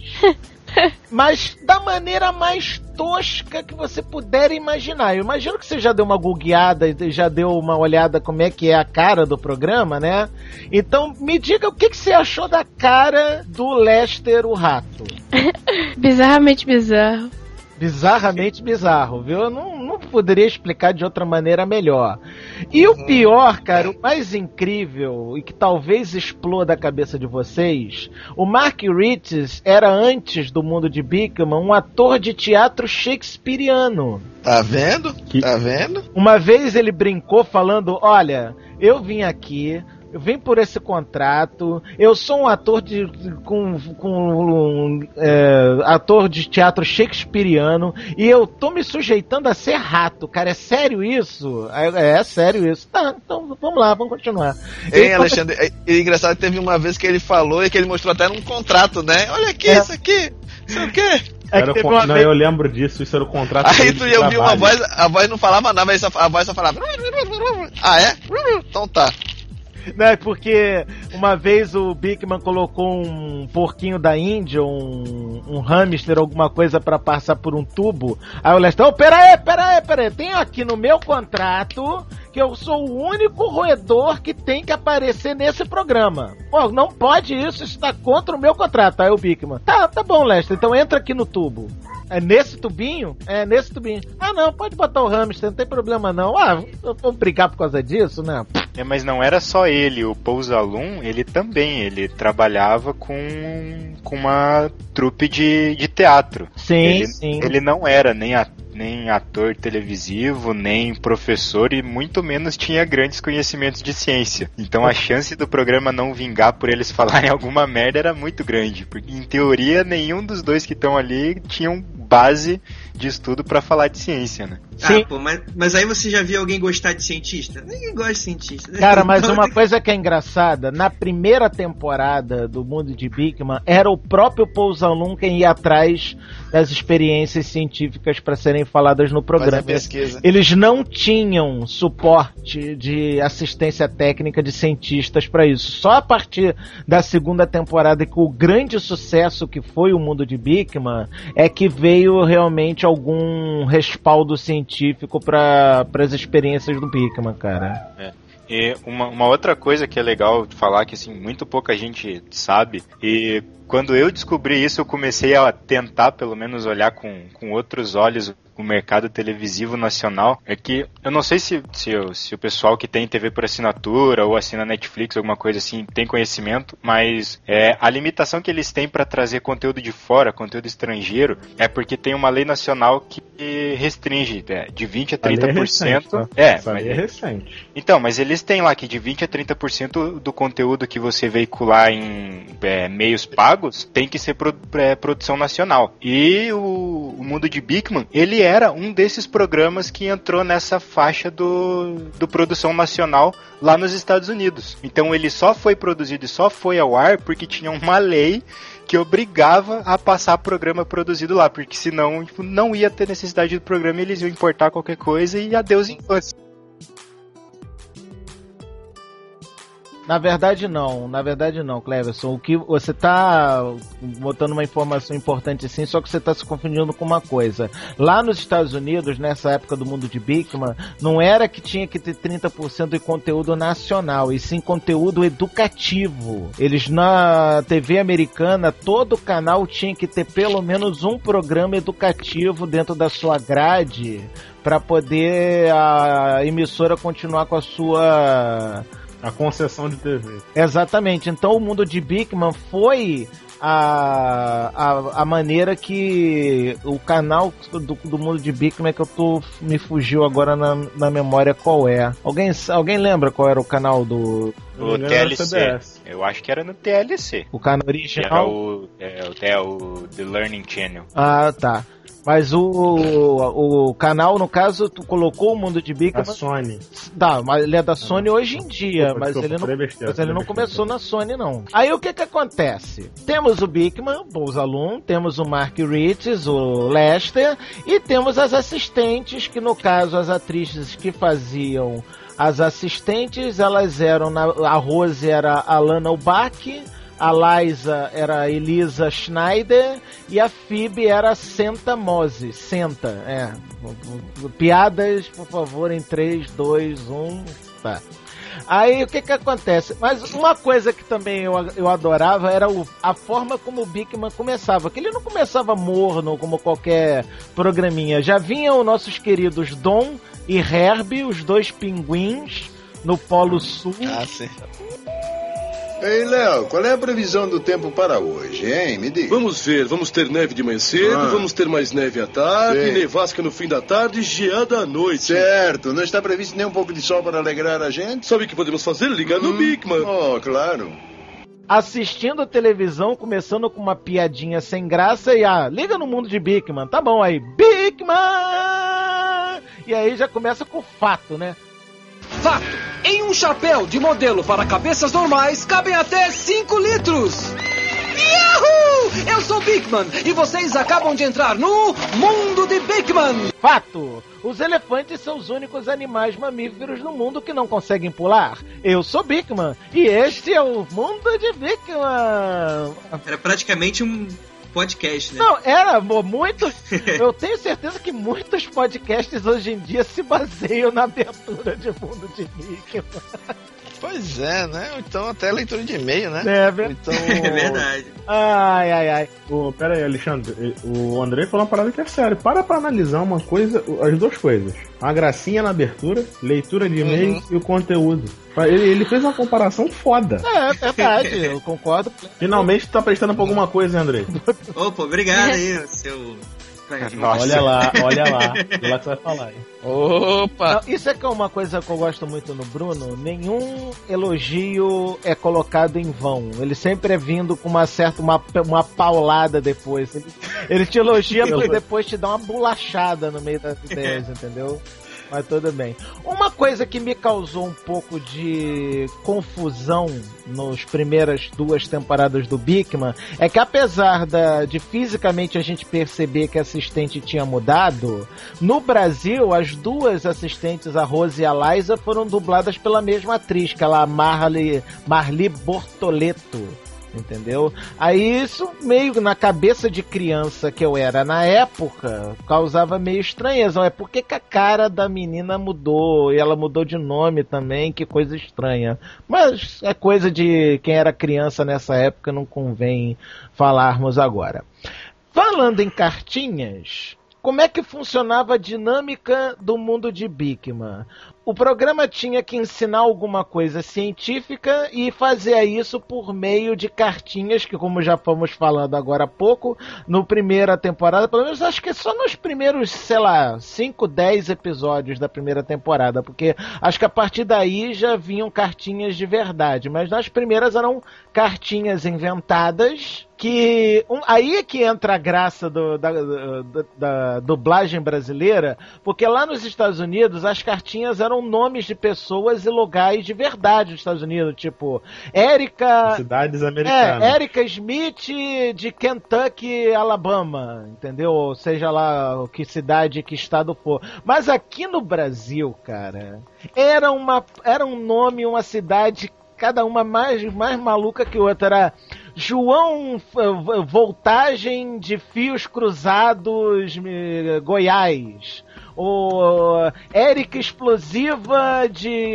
mas da maneira mais tosca que você puder imaginar. Eu imagino que você já deu uma googleada e já deu uma olhada como é que é a cara do programa, né? Então me diga o que, que você achou da cara do Lester o Rato. Bizarramente bizarro. Bizarramente bizarro, viu? Eu não, não poderia explicar de outra maneira melhor. E o pior, cara, o mais incrível e que talvez exploda a cabeça de vocês, o Mark Ritchie era antes do mundo de Bigman um ator de teatro shakespeariano. Tá vendo? Tá vendo? Uma vez ele brincou falando, olha, eu vim aqui... Eu vim por esse contrato, eu sou um ator de com, com um, é, ator de teatro shakespeariano e eu tô me sujeitando a ser rato, cara, é sério isso? É, é sério isso. Tá, então vamos lá, vamos continuar. Ei, ele Alexandre, come... é, é engraçado que teve uma vez que ele falou e que ele mostrou até num contrato, né? Olha aqui, é. isso aqui, isso é o quê? É era o, não, vez... eu lembro disso, isso era o contrato. Aí tu ia ouvir uma voz, a voz não falava nada, mas a voz só falava. Ah, é? Então tá. Não, é porque uma vez o Bigman colocou um porquinho da Índia, um, um hamster, alguma coisa pra passar por um tubo. Aí o Lester, oh, pera aí, pera aí, pera aí, tem aqui no meu contrato que eu sou o único roedor que tem que aparecer nesse programa. Pô, não pode isso, isso tá contra o meu contrato. Aí o Bigman, tá, tá bom, Lester, então entra aqui no tubo. É nesse tubinho? É nesse tubinho. Ah, não, pode botar o hamster, não tem problema não. Ah, vamos brigar por causa disso, né? É, mas não era só ele, o Pousalum, ele também, ele trabalhava com, com uma trupe de, de teatro. Sim, ele, sim. Ele não era nem, a, nem ator televisivo, nem professor e muito menos tinha grandes conhecimentos de ciência. Então a chance do programa não vingar por eles falarem alguma merda era muito grande, porque em teoria nenhum dos dois que estão ali tinham base de estudo pra falar de ciência, né? Sim. Ah, pô, mas, mas aí você já viu alguém gostar de cientista? Ninguém gosta de cientista. Cara, mas uma coisa que é engraçada, na primeira temporada do Mundo de Bigman, era o próprio Pousalum quem ia atrás das experiências científicas para serem faladas no programa. Eles não tinham suporte de assistência técnica de cientistas para isso. Só a partir da segunda temporada, com o grande sucesso que foi o Mundo de Bigman, é que veio realmente algum respaldo científico para as experiências do Bigman, cara. É. E uma, uma outra coisa que é legal de falar, que assim, muito pouca gente sabe, e quando eu descobri isso, eu comecei a tentar, pelo menos, olhar com, com outros olhos o mercado televisivo nacional, é que eu não sei se, se, se o pessoal que tem T V por assinatura ou assina Netflix, alguma coisa assim, tem conhecimento, mas é, a limitação que eles têm para trazer conteúdo de fora, conteúdo estrangeiro, é porque tem uma lei nacional que restringe é, de vinte a trinta por cento. É, recente, tá? é, mas é recente. Então, mas eles têm lá que de vinte a trinta por cento do conteúdo que você veicular em é, meios pagos tem que ser pro, é, produção nacional. E o, o Mundo de Bigman, ele era um desses programas que entrou nessa faixa do, do produção nacional lá nos Estados Unidos. Então ele só foi produzido e só foi ao ar porque tinha uma lei que obrigava a passar programa produzido lá, porque senão tipo, não ia ter necessidade do programa, eles iam importar qualquer coisa e adeus infância. Na verdade não, na verdade não, Cleverson. O que você tá botando uma informação importante assim, só que você tá se confundindo com uma coisa. Lá nos Estados Unidos, nessa época do Mundo de Bigman, não era que tinha que ter trinta por cento de conteúdo nacional, e sim conteúdo educativo. Eles na T V americana, todo canal tinha que ter pelo menos um programa educativo dentro da sua grade para poder a emissora continuar com a sua... A concessão de T V. Exatamente. Então o Mundo de Bigman foi a, a, a maneira que o canal do, do Mundo de Bigman, que eu tô me fugiu agora na, na memória qual é. Alguém, alguém lembra qual era o canal do... O T L C. Eu acho que era no T L C. O canal original? Era o, é, é o The Learning Channel. Ah, tá. Mas o, o, o canal, no caso, tu colocou o Mundo de Bigman... Da Sony. Tá, mas ele é da Sony ah, hoje em dia, desculpa, mas, desculpa, ele não, besteira, mas ele não começou na Sony, não. Aí o que que acontece? Temos o Bigman, Bozalum, temos o Mark Ritz, o Lester, e temos as assistentes, que no caso, as atrizes que faziam as assistentes, elas eram, na, a Rose era a Lana Ubach, a Liza era a Elisa Schneider e a Phoebe era a Senta Mose. Senta, é. Piadas, por favor, em três, dois, um, tá. Aí o que que acontece? Mas uma coisa que também eu, eu adorava era o, a forma como o Bigman começava. Que ele não começava morno como qualquer programinha. Já vinham nossos queridos Dom e Herbie, os dois pinguins, no Polo Sul. Ah, sim. Ei, Léo, qual é a previsão do tempo para hoje, hein? Me diga. Vamos ver, vamos ter neve de manhã cedo, ah. vamos ter mais neve à tarde, Sim. nevasca no fim da tarde e geada à noite. Certo, não está previsto nem um pouco de sol para alegrar a gente? Sabe o que podemos fazer? Ligar hum. no Bigman. Oh, claro. Assistindo a televisão, começando com uma piadinha sem graça e ah, liga no Mundo de Bigman, tá bom aí, Bigman! E aí já começa com o fato, né? Fato! Em um chapéu de modelo para cabeças normais, cabem até cinco litros! Yahoo! Eu sou Bigman e vocês acabam de entrar no Mundo de Bigman! Fato! Os elefantes são os únicos animais mamíferos no mundo que não conseguem pular. Eu sou Bigman e este é o Mundo de Bigman! Era praticamente um... podcast, né? Não, era muito. Eu tenho certeza que muitos podcasts hoje em dia se baseiam na abertura de Mundo de Bigman. Pois é, né? Então até leitura de e-mail, né? É, ver... então... é verdade. Ai, ai, ai. Oh, pera aí, Alexandre. O Andrei falou uma parada que é sério. Para pra analisar uma coisa, as duas coisas. A gracinha na abertura, leitura de e-mail uhum. e o conteúdo. Ele, ele fez uma comparação foda. É, é verdade, eu concordo. Finalmente tu tá prestando pra alguma coisa, hein, Andrei? Opa, obrigado aí, seu... Nossa. Olha lá, olha lá. Olha lá que você vai falar, hein? Opa! Não, isso é que é uma coisa que eu gosto muito no Bruno. Nenhum elogio é colocado em vão. Ele sempre é vindo com uma certa, uma, uma paulada depois. Ele, ele te elogia, mas depois te dá uma bolachada no meio das ideias, entendeu? Mas tudo bem. Uma coisa que me causou um pouco de confusão nas primeiras duas temporadas do Bigman é que, apesar da, de fisicamente a gente perceber que a assistente tinha mudado, no Brasil as duas assistentes, a Rose e a Liza, foram dubladas pela mesma atriz, que é a Marli, Marli Bortoleto. Entendeu? Aí isso meio na cabeça de criança que eu era na época causava meio estranheza. É por que que a cara da menina mudou? E ela mudou de nome também, que coisa estranha. Mas é coisa de quem era criança nessa época, não convém falarmos agora. Falando em cartinhas, como é que funcionava a dinâmica do Mundo de Bigman? O programa tinha que ensinar alguma coisa científica e fazia isso por meio de cartinhas, que como já fomos falando agora há pouco, no primeira temporada, pelo menos acho que só nos primeiros, sei lá, cinco, dez episódios da primeira temporada, porque acho que a partir daí já vinham cartinhas de verdade, mas nas primeiras eram cartinhas inventadas, que um, aí é que entra a graça do, da, da, da, da dublagem brasileira, porque lá nos Estados Unidos as cartinhas eram nomes de pessoas e lugares de verdade dos Estados Unidos, tipo Erika... Cidades americanas. É, Erika Smith de Kentucky, Alabama, entendeu? Ou seja lá que cidade, que estado for. Mas aqui no Brasil, cara, era, uma, era um nome, uma cidade, cada uma mais, mais maluca que outra. Era João Voltagem de Fios Cruzados, Goiás. O Érica Explosiva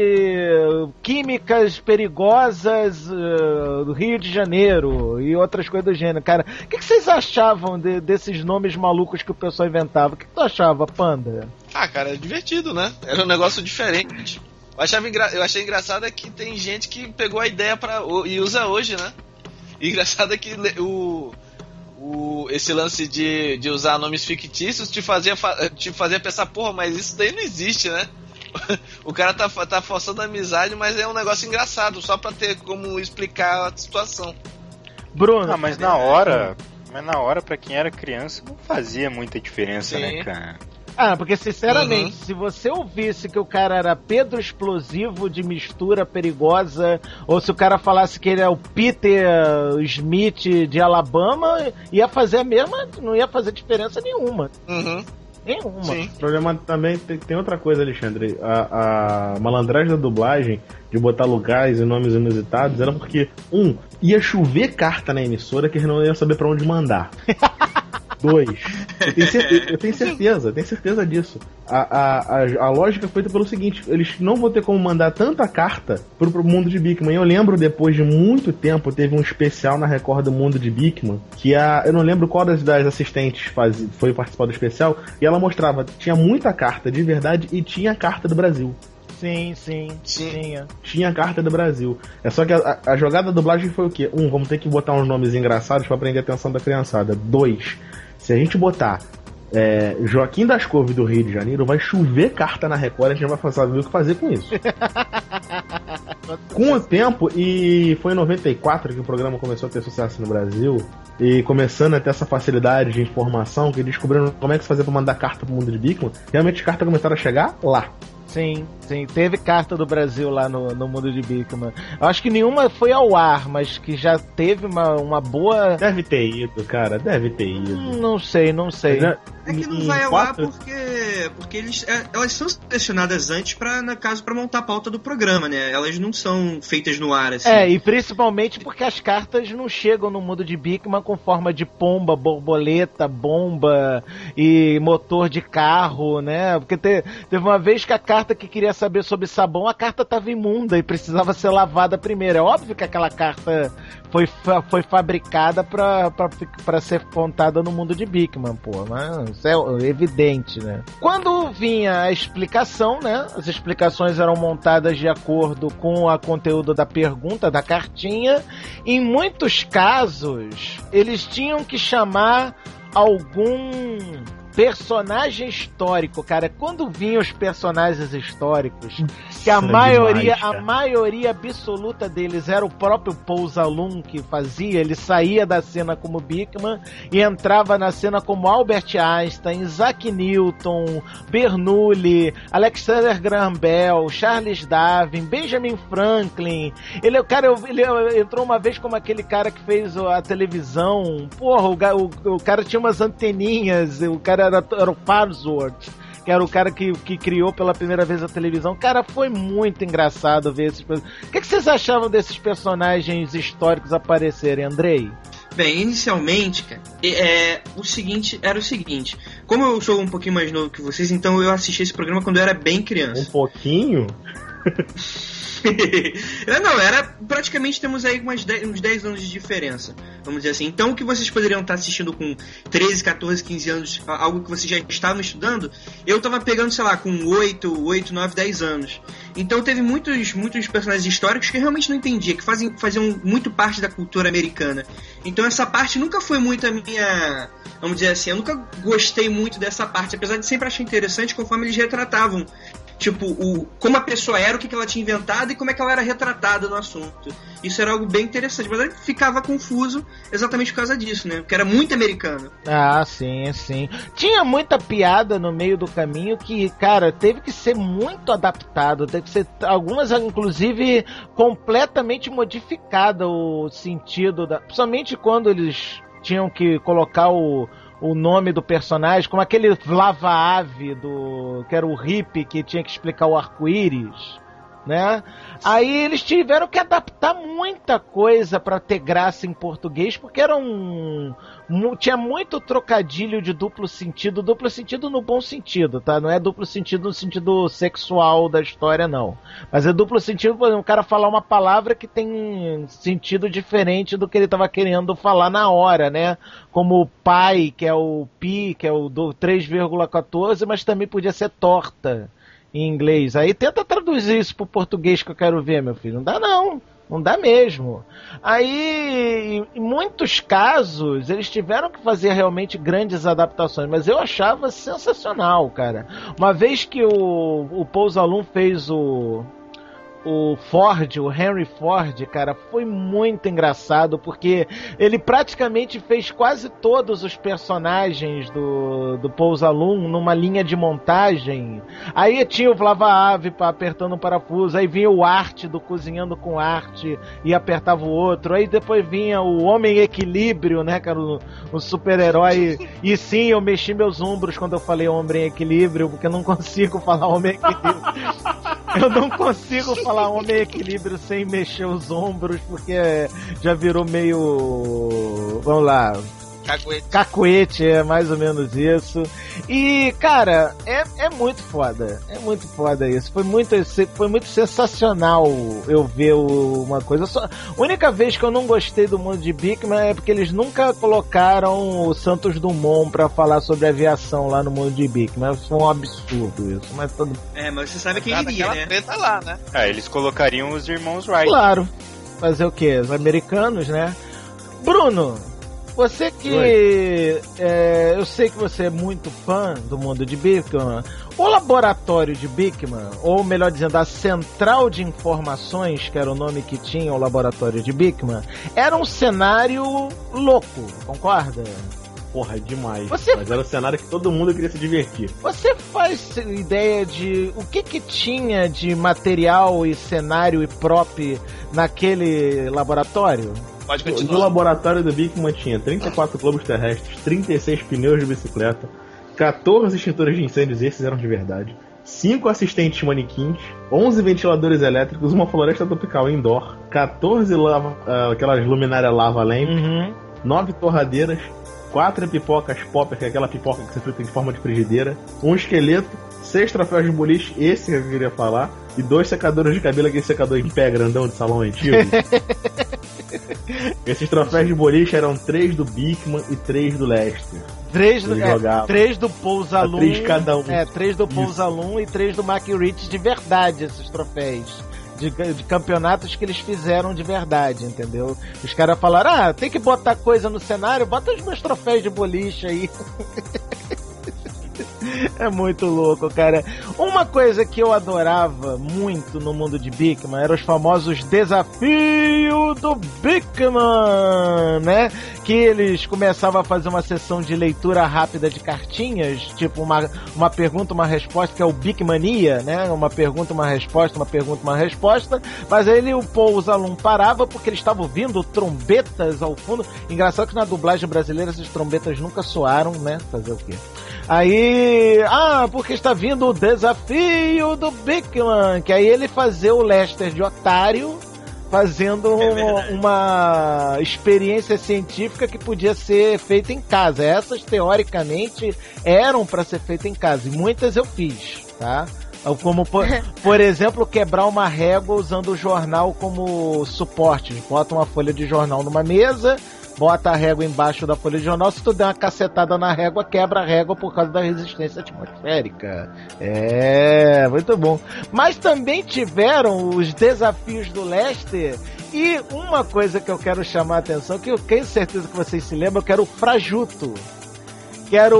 de Químicas Perigosas uh, do Rio de Janeiro e outras coisas do gênero. Cara, o que, que vocês achavam de, desses nomes malucos que o pessoal inventava? O que, que tu achava, Panda? Ah, cara, é divertido, né? Era um negócio diferente. Eu, achava engra... Eu achei engraçado é que tem gente que pegou a ideia pra... e usa hoje, né? E engraçado é que o... O, esse lance de, de usar nomes fictícios te fazia, te fazia pensar, porra, mas isso daí não existe, né? O cara tá, tá forçando a amizade, mas é um negócio engraçado, só pra ter como explicar a situação. Bruno. Ah, mas na hora, Mas na hora, pra quem era criança, não fazia muita diferença, Sim. né, cara? Ah, porque sinceramente, Uhum. se você ouvisse que o cara era Pedro Explosivo de mistura perigosa, ou se o cara falasse que ele é o Peter Smith de Alabama, ia fazer a mesma, não ia fazer diferença nenhuma. Uhum. Nenhuma. Sim. O problema também tem, tem outra coisa, Alexandre. A, a malandragem da dublagem de botar lugares e nomes inusitados era porque, um, ia chover carta na emissora que eles não iam saber pra onde mandar. Dois, eu tenho certeza, eu tenho certeza, eu tenho certeza disso. A, a, a, a lógica foi pelo seguinte: eles não vão ter como mandar tanta carta pro, pro mundo de Bigman. Eu lembro, depois de muito tempo, teve um especial na Record do mundo de Bigman, que a, eu não lembro qual das, das assistentes faz, foi participar do especial, e ela mostrava, tinha muita carta de verdade e tinha carta do Brasil. Sim, sim, tinha. Tinha a carta do Brasil. É só que a, a jogada da dublagem foi o quê? Um, vamos ter que botar uns nomes engraçados pra prender a atenção da criançada. Dois, se a gente botar é, Joaquim das Couves do Rio de Janeiro, vai chover carta na Record, a gente não vai saber o que fazer com isso. Com o tempo, e foi em noventa e quatro que o programa começou a ter sucesso no Brasil, e começando a ter essa facilidade de informação, que descobriram como é que se fazia pra mandar carta pro mundo de Bigman, realmente as cartas começaram a chegar lá. Sim, sim, teve carta do Brasil lá no, no mundo de Bigman. Eu acho que nenhuma foi ao ar, mas que já teve uma, uma boa... Deve ter ido, cara, deve ter ido. Hum, não sei, não sei. É que não vai ao ar porque, porque eles, é, elas são selecionadas antes, pra, no caso, para montar a pauta do programa, né? Elas não são feitas no ar, assim. É, e principalmente porque as cartas não chegam no mundo de Bigman com forma de pomba, borboleta, bomba e motor de carro, né? Porque te, teve uma vez que a carta que queria saber sobre sabão, a carta estava imunda e precisava ser lavada primeiro. É óbvio que aquela carta foi, foi fabricada para ser contada no mundo de Bigman, pô, mas isso é evidente, né? Quando vinha a explicação, né? As explicações eram montadas de acordo com o conteúdo da pergunta, da cartinha. Em muitos casos, eles tinham que chamar algum personagem histórico, cara. Quando vinham os personagens históricos, que a maioria, demais, a maioria absoluta deles era o próprio Paul Zalum que fazia, ele saía da cena como Bigman e entrava na cena como Albert Einstein, Isaac Newton, Bernoulli, Alexander Graham Bell, Charles Darwin, Benjamin Franklin. Ele, cara, ele entrou uma vez como aquele cara que fez a televisão. Porra, o, o, o cara tinha umas anteninhas, o cara Era, era o Farnsworth, que era o cara que, que criou pela primeira vez a televisão. Cara, foi muito engraçado ver esses personagens. O que, que vocês achavam desses personagens históricos aparecerem, Andrei? Bem, inicialmente, cara, é, o seguinte, era o seguinte. Como eu sou um pouquinho mais novo que vocês, então eu assisti esse programa quando eu era bem criança. Um pouquinho? Não, era praticamente, temos aí umas dez, uns dez anos de diferença, vamos dizer assim. Então o que vocês poderiam estar assistindo com treze, catorze, quinze anos, algo que vocês já estavam estudando, eu tava pegando, sei lá, com oito, oito, nove, dez anos. Então teve muitos, muitos personagens históricos que eu realmente não entendia, que fazem, faziam muito parte da cultura americana. Então essa parte nunca foi muito a minha, vamos dizer assim, eu nunca gostei muito dessa parte, apesar de sempre achar interessante conforme eles retratavam, tipo, o, como a pessoa era, o que, que ela tinha inventado e como é que ela era retratada no assunto. Isso era algo bem interessante, mas eu ficava confuso exatamente por causa disso, né? Porque era muito americano. Ah, sim, sim. Tinha muita piada no meio do caminho que, cara, teve que ser muito adaptado, teve que ser, algumas, inclusive, completamente modificada o sentido, da, principalmente quando eles tinham que colocar o o nome do personagem, como aquele Lava-Ave do que era o hippie que tinha que explicar o arco-íris, né? Aí eles tiveram que adaptar muita coisa para ter graça em português, porque era um, tinha muito trocadilho de duplo sentido, duplo sentido no bom sentido, tá? Não é duplo sentido no sentido sexual da história, não. Mas é duplo sentido, por exemplo, o cara falar uma palavra que tem sentido diferente do que ele estava querendo falar na hora, né? Como pai, que é o pi, que é o do três vírgula quatorze, mas também podia ser torta em inglês. Aí tenta traduzir isso pro português que eu quero ver, meu filho. Não dá não. Não dá mesmo. Aí, em muitos casos, eles tiveram que fazer realmente grandes adaptações, mas eu achava sensacional, cara. Uma vez que o, o Paul Zalum fez o, o Ford, o Henry Ford, cara, foi muito engraçado, porque ele praticamente fez quase todos os personagens do, do Paul Zaloom numa linha de montagem. Aí tinha o Vlava Ave apertando um parafuso, aí vinha o Art do Cozinhando com Arte e apertava o outro, aí depois vinha o Homem Equilíbrio, né, cara, o, o super-herói, e sim, eu mexi meus ombros quando eu falei Homem Equilíbrio, porque eu não consigo falar Homem Equilíbrio. Eu não consigo falar Homem Equilíbrio sem mexer os ombros, porque já virou meio... Vamos lá... Cacuete. Cacuete, é mais ou menos isso. E, cara, é, é muito foda. É muito foda isso. Foi muito, foi muito sensacional eu ver o, uma coisa. Só, a única vez que eu não gostei do mundo de Bigman é porque eles nunca colocaram o Santos Dumont pra falar sobre aviação lá no mundo de Bigman. Foi um absurdo isso. Mas todo... É, mas você sabe quem Cada iria, né? Treta lá, né? É, eles colocariam os irmãos Wright. Claro. Fazer o quê? Os americanos, né? Bruno... Você que... É, eu sei que você é muito fã do mundo de Bigman. O laboratório de Bigman, ou melhor dizendo, a Central de Informações, que era o nome que tinha o laboratório de Bigman, era um cenário louco, concorda? Porra, demais. Você... Mas era um cenário que todo mundo queria se divertir. Você faz ideia de o que que tinha de material e cenário e prop naquele laboratório? Pode continuar. No laboratório do Bigman tinha trinta e quatro globos terrestres, trinta e seis pneus de bicicleta, quatorze extintores de incêndios, esses eram de verdade, cinco assistentes manequins, onze ventiladores elétricos, uma floresta tropical indoor, quatorze lava, uh, aquelas luminárias lava lamp, uhum. nove torradeiras, quatro pipocas popper, que é aquela pipoca que você frita em forma de frigideira, um esqueleto, seis troféus de boliche, esse que eu queria falar, e dois secadores de cabelo, aquele secador em pé grandão de salão antigo. Esses troféus de boliche eram três do Bigman e três do Lester. Três do, é, três do Paul Zaloom. Três cada um. É, três do Paul Zaloom e três do Mark Rich de verdade, esses troféus. De, de campeonatos que eles fizeram de verdade, entendeu? Os caras falaram, ah, tem que botar coisa no cenário, bota os meus troféus de boliche aí. É muito louco, cara. Uma coisa que eu adorava muito no mundo de Bigman eram os famosos desafios do Bigman, né? Que eles começavam a fazer uma sessão de leitura rápida de cartinhas, tipo uma, uma pergunta, uma resposta, que é o Bigmania, né? Uma pergunta, uma resposta, uma pergunta, uma resposta. Mas aí ele, o Paul Zaloom parava porque eles estavam ouvindo trombetas ao fundo. Engraçado que na dublagem brasileira essas trombetas nunca soaram, né? Fazer o quê? Aí, ah, porque está vindo o desafio do Bigman, que aí ele fazia o Lester de otário, fazendo é uma experiência científica que podia ser feita em casa. Essas, teoricamente, eram para ser feitas em casa, e muitas eu fiz, tá? Como, por, por exemplo, quebrar uma régua usando o jornal como suporte. Bota uma folha de jornal numa mesa, bota a régua embaixo da folha de jornal, se tu der uma cacetada na régua, quebra a régua por causa da resistência atmosférica. É, muito bom. Mas também tiveram os desafios do Lester, e uma coisa que eu quero chamar a atenção, que eu tenho certeza que vocês se lembram, que era o Frajuto. Que era o,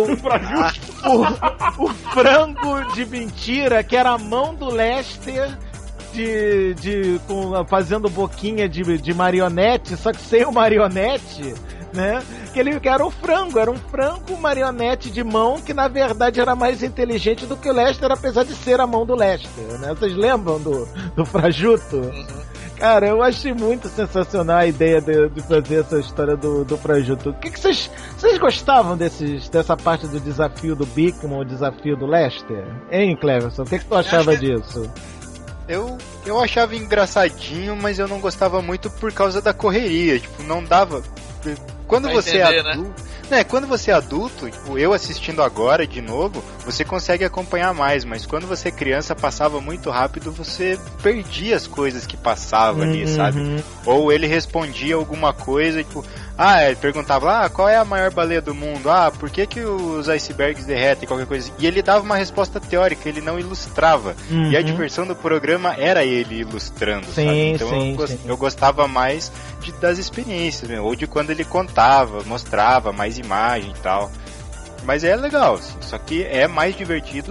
o, o frango de mentira, que era a mão do Lester de, de, com, fazendo boquinha de, de marionete, só que sem o marionete, né? Que ele que era o frango, era um frango marionete de mão que na verdade era mais inteligente do que o Lester, apesar de ser a mão do Lester, né? Vocês lembram do, do Frajuto? Uhum. Cara, eu achei muito sensacional a ideia de, de fazer essa história do, do Frajuto. O que que vocês vocês gostavam desses, dessa parte do desafio do Bigman, o desafio do Lester? Hein, Cleverson? O que que tu achava disso? Eu, eu achava engraçadinho, mas eu não gostava muito por causa da correria. Tipo, não dava... Quando Vai você entender, é adulto... né? Né, quando você é adulto, tipo, eu assistindo agora de novo, você consegue acompanhar mais, mas quando você é criança, passava muito rápido, você perdia as coisas que passavam ali, uhum. sabe? Ou ele respondia alguma coisa, tipo, ah, ele perguntava, ah, qual é a maior baleia do mundo? Ah, por que que os icebergs derretem, qualquer coisa. E ele dava uma resposta teórica, ele não ilustrava. Uhum. E a diversão do programa era ele ilustrando, sim, sabe? Então sim, eu, gost... sim. eu gostava mais de, das experiências, né? Ou de quando ele contava, mostrava mais imagem e tal. Mas é legal, assim, só que é mais divertido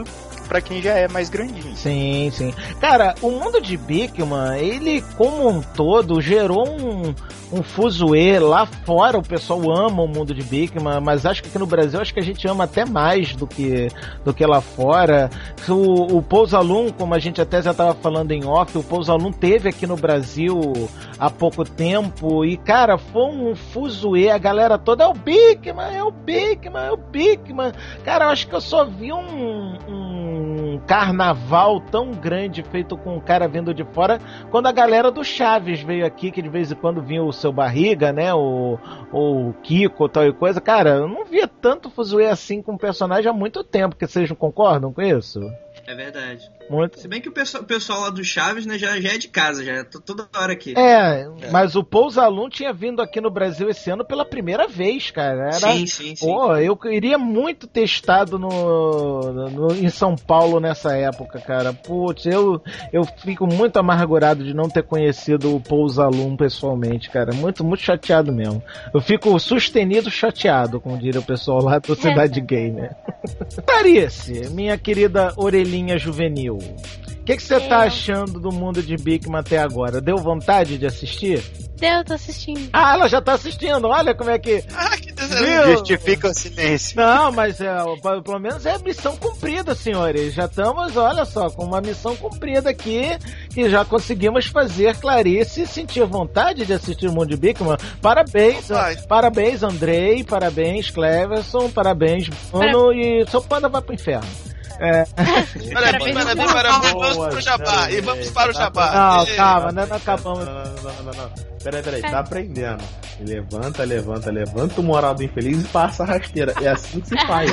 pra quem já é mais grandinho. Sim, sim. Cara, o mundo de Bigman, ele como um todo gerou um, um fuzuê. Lá fora o pessoal ama o mundo de Bigman, mas acho que aqui no Brasil acho que a gente ama até mais do que, do que lá fora. O, o Pousalum, como a gente até já estava falando em off, o Pousalum teve aqui no Brasil há pouco tempo e, cara, foi um fuzuê. A galera toda é o Bigman, é o Bigman, é o Bigman. Cara, eu acho que eu só vi um, um carnaval tão grande feito com um cara vindo de fora quando a galera do Chaves veio aqui, que de vez em quando vinha o Seu Barriga, né, o, o Kiko, tal e coisa. Cara, eu não via tanto fuzuê assim com um personagem há muito tempo, que vocês não concordam com isso? É verdade. Muito. Se bem que o pessoal, o pessoal lá do Chaves, né, já, já é de casa, já é toda hora aqui. É, é. Mas o Pousalum tinha vindo aqui no Brasil esse ano pela primeira vez, cara. Era, sim, sim, sim. Pô, eu iria muito ter estado no, no, em São Paulo nessa época, cara. Putz, eu, eu fico muito amargurado de não ter conhecido o Pousalum pessoalmente, cara. Muito, muito chateado mesmo. Eu fico sustenido chateado, como diria o pessoal lá do Cidade Gamer. Clarice, minha querida orelhinha juvenil, o que você tá achando do mundo de Bigman até agora? Deu vontade de assistir? Deu, tô assistindo. Ah, ela já tá assistindo, olha como é que... Ah, que justifica o silêncio. Não, mas é, pelo menos é missão cumprida, senhores. Já estamos, olha só, com uma missão cumprida aqui, que já conseguimos fazer Clarice sentir vontade de assistir o mundo de Bigman. Parabéns, oh, parabéns, Andrei, parabéns, Cleverson, parabéns, Bruno, e seu panda vai pro inferno. É. Parabéns, parabéns, parabéns, vamos para o jabá, e vamos para o jabá. Não, calma, não, não acabamos. Não, não, não, não, não. Peraí, peraí, tá aprendendo. Levanta, levanta, levanta o moral do infeliz e passa a rasteira. É assim que se faz.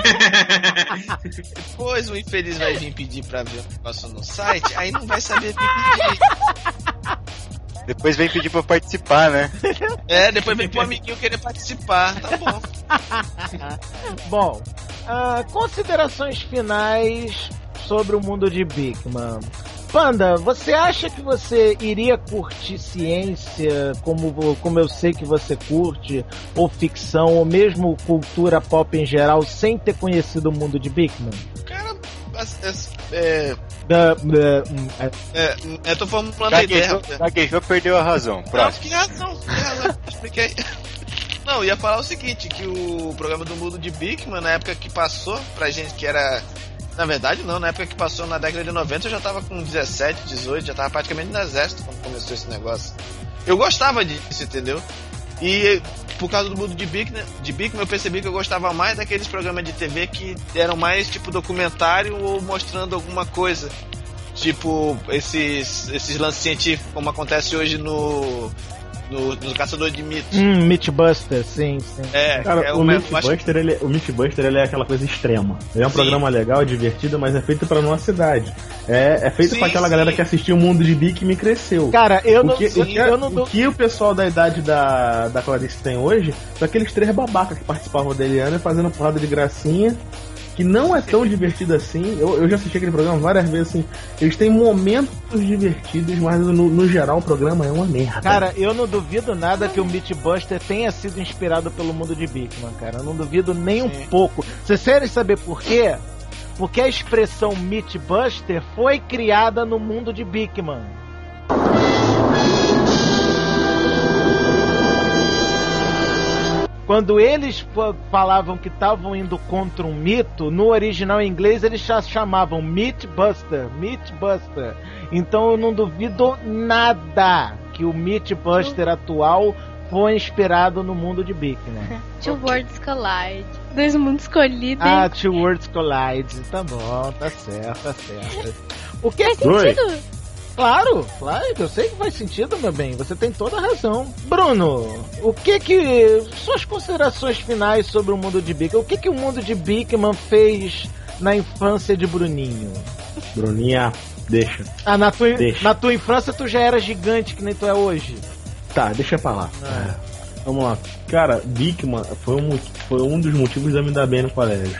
Depois o infeliz vai vir pedir pra ver o que passou no site, aí não vai saber pedir. Depois vem pedir pra participar, né? É, depois vem pro amiguinho querer participar, tá bom. Bom, uh, considerações finais sobre o mundo de Bigman. Panda, você acha que você iria curtir ciência, como, como eu sei que você curte, ou ficção, ou mesmo cultura pop em geral, sem ter conhecido o mundo de Bigman? Cara, é... Da, da, é, é, eu tô formulando a ideia. Gaguejou, perdeu a razão. Próximo. Não, que razão, que razão, expliquei. Não, ia falar o seguinte, que o programa do mundo de Bigman, na época que passou, pra gente que era... Na verdade não, na época que passou na década de noventa eu já tava com dezessete, dezoito, já tava praticamente no exército quando começou esse negócio. Eu gostava disso, entendeu? E por causa do mundo de Bigman, de Bigman eu percebi que eu gostava mais daqueles programas de T V que eram mais tipo documentário ou mostrando alguma coisa. Tipo esses, esses lances científicos, como acontece hoje no... No, no Caçador de Mitos. Hum, Mythbuster, sim, sim. É, cara, é o, o Mythbuster, acho... ele, o Mythbuster ele é aquela coisa extrema. Ele é um sim. programa legal, divertido, mas é feito pra nossa cidade. É, é feito sim, pra aquela sim. galera que assistiu o mundo de Bigman e cresceu. Cara, eu não, o que, sim, o que, eu não o dou... que o pessoal da idade da, da Clarice tem hoje são aqueles três babacas que participavam da Eliana fazendo porrada de gracinha, que não é tão divertido assim. Eu, eu já assisti aquele programa várias vezes, assim. Eles têm momentos divertidos, mas no, no geral o programa é uma merda. Cara, eu não duvido nada que o Mythbuster tenha sido inspirado pelo mundo de Bigman, cara. Eu não duvido nem Sim. um pouco. Vocês querem saber por quê? Porque a expressão Mythbuster foi criada no mundo de Bigman. Quando eles falavam que estavam indo contra um mito, no original em inglês eles já chamavam Mythbuster, Mythbuster. Então eu não duvido nada que o Mythbuster atual foi inspirado no mundo de Bigman. Two Worlds Collide. Dois mundos colidem. Ah, Two Worlds Collide. Tá bom, tá certo, tá certo. O que faz sentido? Claro, claro, eu sei que faz sentido, meu bem. Você tem toda a razão. Bruno, o que que... Suas considerações finais sobre o mundo de Bigman. O que que o mundo de Bigman fez na infância de Bruninho? Bruninha, deixa. Ah, na tua, deixa. na tua infância tu já era gigante que nem tu é hoje. Tá, deixa pra lá. Ah. Vamos lá. Cara, Bigman foi um, foi um dos motivos de eu me dar bem no colégio.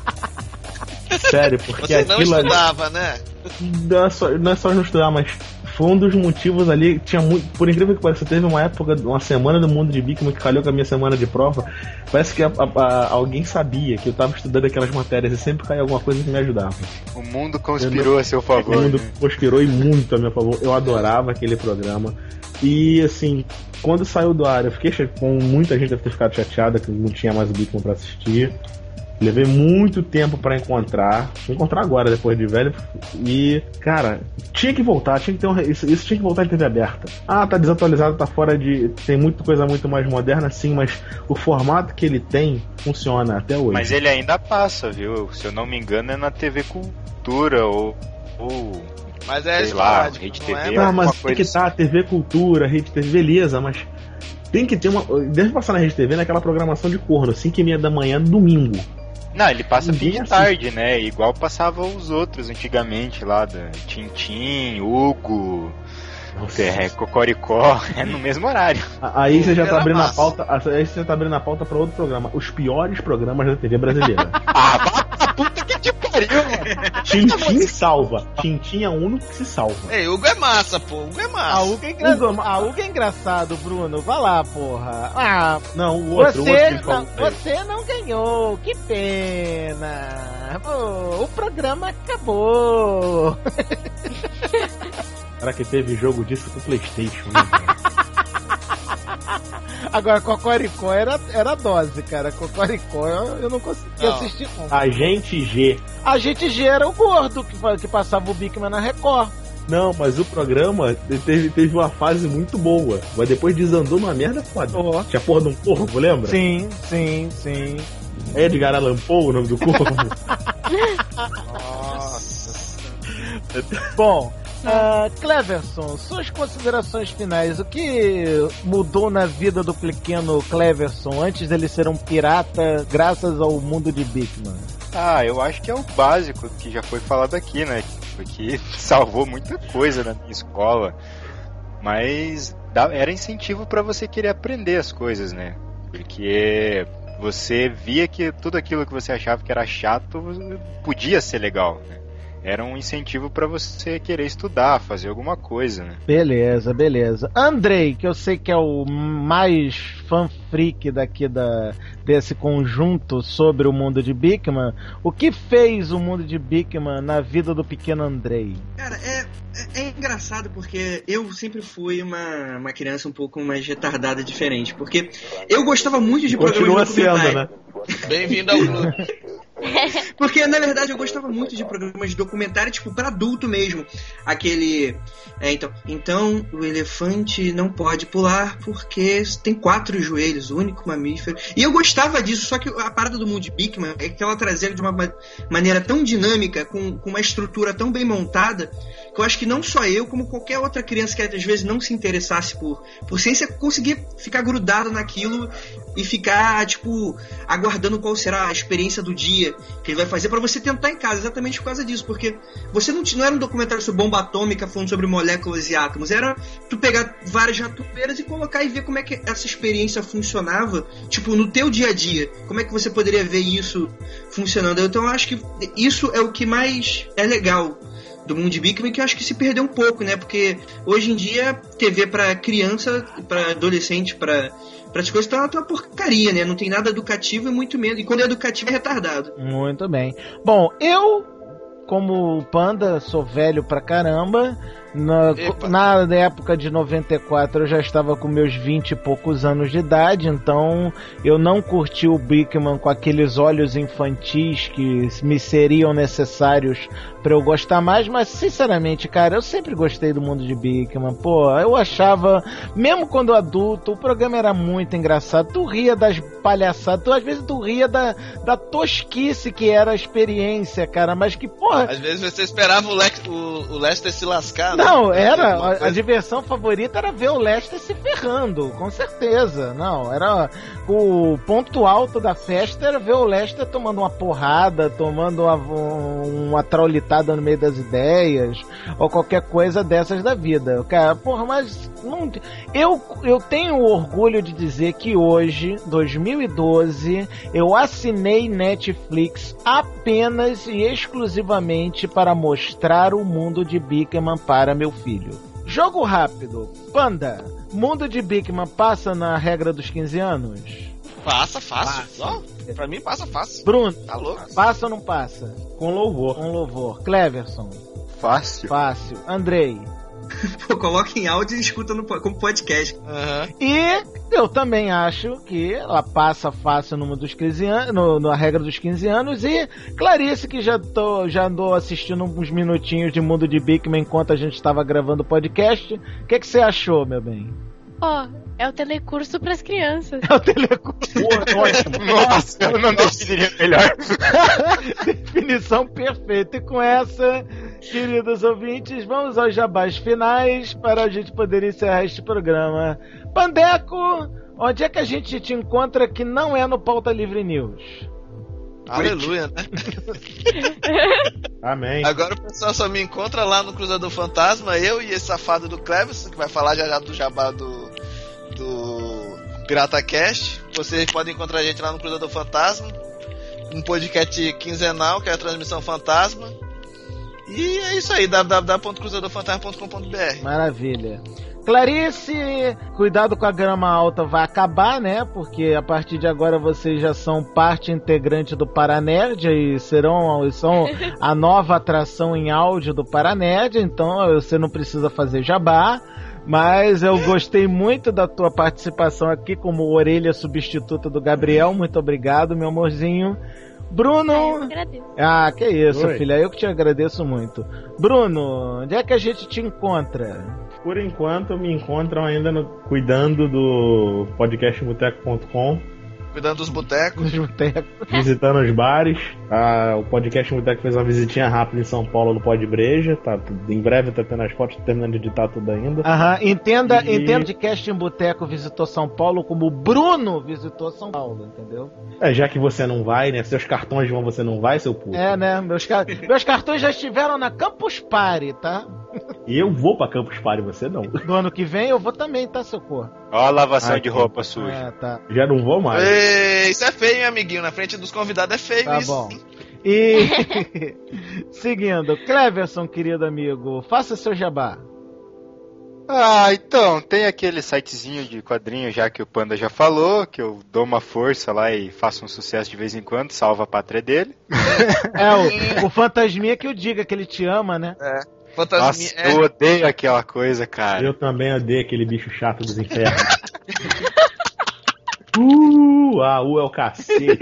Sério, porque você não aquilo estudava, ali... né? Não é, só, não é só não estudar, mas foi um dos motivos ali. Tinha muito, por incrível que pareça, teve uma época, uma semana do mundo de Bikman que calhou com a minha semana de prova. Parece que a, a, a, alguém sabia que eu tava estudando aquelas matérias e sempre caía alguma coisa que me ajudava. O mundo conspirou eu, a seu favor. O mundo conspirou e muito a meu favor. Eu adorava aquele programa. E assim, quando saiu do ar, eu fiquei com muita gente deve ter ficado chateada que não tinha mais o Bikman pra assistir. Levei muito tempo pra encontrar. Encontrar agora, depois de velho. E, cara, tinha que voltar. Tinha que ter um, isso, isso tinha que voltar em T V aberta. Ah, tá desatualizado, tá fora de. Tem muita coisa muito mais moderna, sim, mas o formato que ele tem funciona até hoje. Mas ele ainda passa, viu? Se eu não me engano, é na T V Cultura ou. ou... Mas é sei lá, Rede T V. É? Ah, mas tem que estar tá, T V Cultura, Rede T V, beleza, mas tem que ter uma. Deve passar na Rede T V naquela programação de corno, cinco e meia da manhã, domingo. Não, ele passa fim de tarde, né? Igual passava os outros antigamente lá, da Tintim, Hugo, é, Cocoricó, é no mesmo horário. Aí você já tá abrindo a pauta, aí você já tá abrindo a pauta pra outro programa, os piores programas da T V brasileira. Ah, puta que te pariu, mano. Tintim salva. Tintim é o único que se salva. Ei, Hugo é massa, pô. Hugo é massa. A Hugo é, engra... Hugo... A Hugo é engraçado, Bruno. Vai lá, porra. Ah, não, o outro. Você, o outro não, você não ganhou. Que pena. Pô, o programa acabou. Cara, que teve jogo disso com o PlayStation, né? Agora, Cocoricó era, era dose, cara. Cocoricó eu, eu não conseguia não. assistir. Não. Agente G. Agente G era o gordo que, que passava o Bikman na Record. Não, mas o programa teve, teve uma fase muito boa. Mas depois desandou numa merda foda. Oh. Tinha porra de um corvo, lembra? Sim, sim, sim. Edgar Allan Poe, o nome do corvo. Nossa. Bom... Uh, Cleverson, suas considerações finais. O que mudou na vida do pequeno Cleverson antes dele ser um pirata graças ao mundo de Bikman? Ah, eu acho que é o básico que já foi falado aqui, né? Porque salvou muita coisa na minha escola. Mas era incentivo para você querer aprender as coisas, né? Porque você via que tudo aquilo que você achava que era chato podia ser legal, né? Era um incentivo pra você querer estudar, fazer alguma coisa, né? Beleza, beleza. Andrei, que eu sei que é o mais fan freak daqui da, desse conjunto sobre o mundo de Bikman, o que fez o mundo de Bikman na vida do pequeno Andrei? Cara, é, é, é engraçado porque eu sempre fui uma, uma criança um pouco mais retardada, diferente, porque eu gostava muito de programas de documentário. Né? Bem-vindo ao clube. Porque, na verdade, eu gostava muito de programas de documentário, tipo, pra adulto mesmo. Aquele... É, então, então, o elefante não pode pular porque tem quatro joelhos, o único mamífero. E eu gostava disso, só que a parada do mundo de Bikman é que ela trazia de uma maneira tão dinâmica, com, com uma estrutura tão bem montada, que eu acho que não só eu, como qualquer outra criança que às vezes não se interessasse por, por ciência, conseguia ficar grudado naquilo e ficar, tipo, aguardando qual será a experiência do dia que ele vai fazer pra você tentar em casa, exatamente por causa disso, porque você não, não era um documentário sobre bomba atômica falando sobre moléculas e átomos, era tu pegar várias ratopeiras e colocar e ver como é que essa experiência funcionava, tipo, no teu dia a dia, como é que você poderia ver isso funcionando. Então eu acho que isso é o que mais é legal do mundo de Bikman, que eu acho que se perdeu um pouco, né, porque hoje em dia T V pra criança, pra adolescente, pra para as coisas tá uma porcaria, né? Não tem nada educativo e muito menos. E quando é educativo é retardado. Muito bem. Bom, eu, como Panda, sou velho pra caramba. Na, na época de noventa e quatro eu já estava com meus vinte e poucos anos de idade, então eu não curti o Bikman com aqueles olhos infantis que me seriam necessários pra eu gostar mais, mas sinceramente, cara, eu sempre gostei do mundo de Bikman. Pô, eu achava, mesmo quando adulto, o programa era muito engraçado. Tu ria das palhaçadas, tu, às vezes tu ria da, da tosquice que era a experiência, cara, mas que porra. Às vezes você esperava o, Lex, o, o Lester se lascar. Não, era, a, a diversão favorita era ver o Lester se ferrando, com certeza. Não, era o ponto alto da festa era ver o Lester tomando uma porrada, tomando uma, uma traulitada no meio das ideias, ou qualquer coisa dessas da vida. Cara, porra, mas não, eu, eu tenho orgulho de dizer que hoje, dois mil e doze, eu assinei Netflix apenas e exclusivamente para mostrar o mundo de Bikman para meu filho. Jogo rápido. Panda, mundo de Bigman passa na regra dos quinze anos? Passa, fácil. Passa. Ó, pra mim passa fácil. Bruno, tá louco? Passa ou não passa? Com louvor. Com louvor. Cleverson. Fácil. Fácil. Andrei. Pô, coloca em áudio e escuta no, como podcast. Uhum. E eu também acho que ela passa fácil numa dos quinze anos, no, na regra dos quinze anos. E Clarice, que já, tô, já andou assistindo uns minutinhos de Mundo de Bigman enquanto a gente estava gravando o podcast. O que, que você achou, meu bem? Ó, oh, é o telecurso pras crianças. É o telecurso. Ótimo. Nossa, eu não definiria melhor. Definição perfeita. E com essa, queridos ouvintes, vamos aos jabás finais para a gente poder encerrar este programa. Pandeco, onde é que a gente te encontra que não é no Pauta Livre News? Aleluia, né? Amém. Agora o pessoal só me encontra lá no Cruzador Fantasma, eu e esse safado do Cleverson, que vai falar já já do jabá do, do Pirata Cast. Vocês podem encontrar a gente lá no Cruzador Fantasma, um podcast quinzenal, que é a Transmissão Fantasma. E é isso aí, w w w ponto cruzador fantasma ponto com ponto b r. Maravilha. Clarice, cuidado com a grama alta vai acabar, né? Porque a partir de agora vocês já são parte integrante do Paranerd e serão são a nova atração em áudio do Paranerd, então você não precisa fazer jabá. Mas eu gostei muito da tua participação aqui como orelha substituta do Gabriel. Muito obrigado, meu amorzinho. Bruno... É, eu agradeço. Ah, que isso, Oi. filha. Eu que te agradeço muito. Bruno, onde é que a gente te encontra? Por enquanto, me encontram ainda no, cuidando do podcast boteco ponto com. Cuidando dos botecos. Nos botecos. Visitando os bares. Ah, o podcast Boteco fez uma visitinha rápida em São Paulo no Pod Breja. Tá, em breve tá tendo as fotos, terminando de editar tudo ainda. Aham, entenda, E- entenda de Cast em Boteco visitou São Paulo como o Bruno visitou São Paulo, entendeu? É, já que você não vai, né? Seus cartões vão, você não vai, seu puto. É, né? Meus, car- meus cartões já estiveram na Campus Party, tá? E eu vou pra Campus Party, você não. Do ano que vem eu vou também, tá, socorro? Ó a lavação Ah, de tá. roupa suja. É, tá. Já não vou mais. Ei, isso é feio, meu amiguinho. Na frente dos convidados é feio Tá isso. bom. E seguindo, Cleverson, querido amigo, faça seu jabá. Ah, então, tem aquele sitezinho de quadrinho já que o Panda já falou, que eu dou uma força lá e faço um sucesso de vez em quando, salva a pátria dele. É, o, o fantasminha que eu diga que ele te ama, né? É. Nossa, Fantasminha. É. eu odeio aquela coisa, cara. Eu também odeio aquele bicho chato dos infernos. uh, ah, U é o cacete.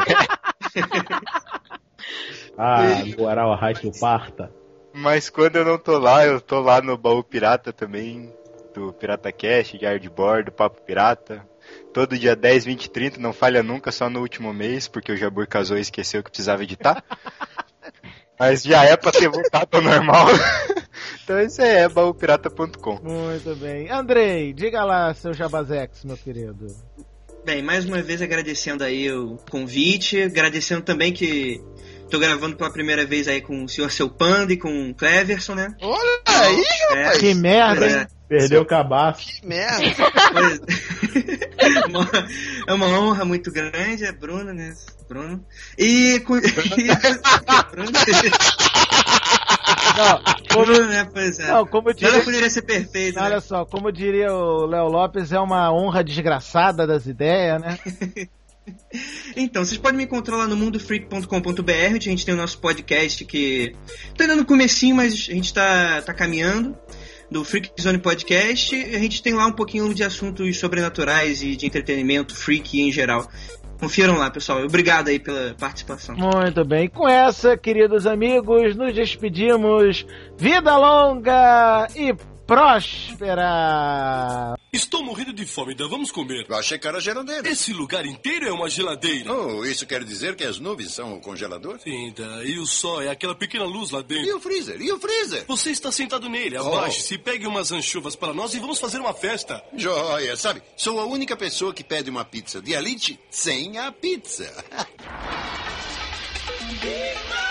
Ah, moral, a Raio Parta. Mas quando eu não tô lá, eu tô lá no Baú Pirata também, do Pirata Cast, Diário de Bordo, Papo Pirata. Todo dia dez, vinte e trinta, não falha nunca, só no último mês, porque o Jabur casou e esqueceu que precisava editar. Mas já é pra ter voltado ao normal. Então isso aí é baú pirata ponto com. Muito bem. Andrei, diga lá seu jabazex, meu querido. Bem, mais uma vez agradecendo aí o convite, agradecendo também que tô gravando pela primeira vez aí com o senhor Seu Panda e com o Cleverson, né? Olha aí, É, rapaz. Que merda, é, hein? Perdeu o cabaço. Que merda. pois- é uma- é uma honra muito grande, é Bruno, né? Bruno. E. com- Bruno. Não, como, Bruno, né? Pois é. não, como diria, Nada poderia ser perfeito, olha né? só, como diria o Léo Lopes, é uma honra desgraçada das ideias, né? Então, vocês podem me encontrar lá no mundo freak ponto com ponto b r, onde a gente tem o nosso podcast que tá ainda no comecinho, mas a gente tá, tá caminhando, do Freak Zone Podcast. A gente tem lá um pouquinho de assuntos sobrenaturais e de entretenimento freak em geral. Confiram lá, pessoal. Obrigado aí pela participação. Muito bem. E com essa, queridos amigos, nos despedimos. Vida longa e próspera! Estou morrendo de fome, ainda vamos comer. Vá checar a geladeira. Esse lugar inteiro é uma geladeira. Oh, isso quer dizer que as nuvens são o congelador? Finda, e o sol é aquela pequena luz lá E dentro. o freezer? E o freezer? Você está sentado nele, abaixe-se, pegue umas anchovas para nós e vamos fazer uma festa. Joia, sabe? Sou a única pessoa que pede uma pizza de elite sem a pizza. Big Man!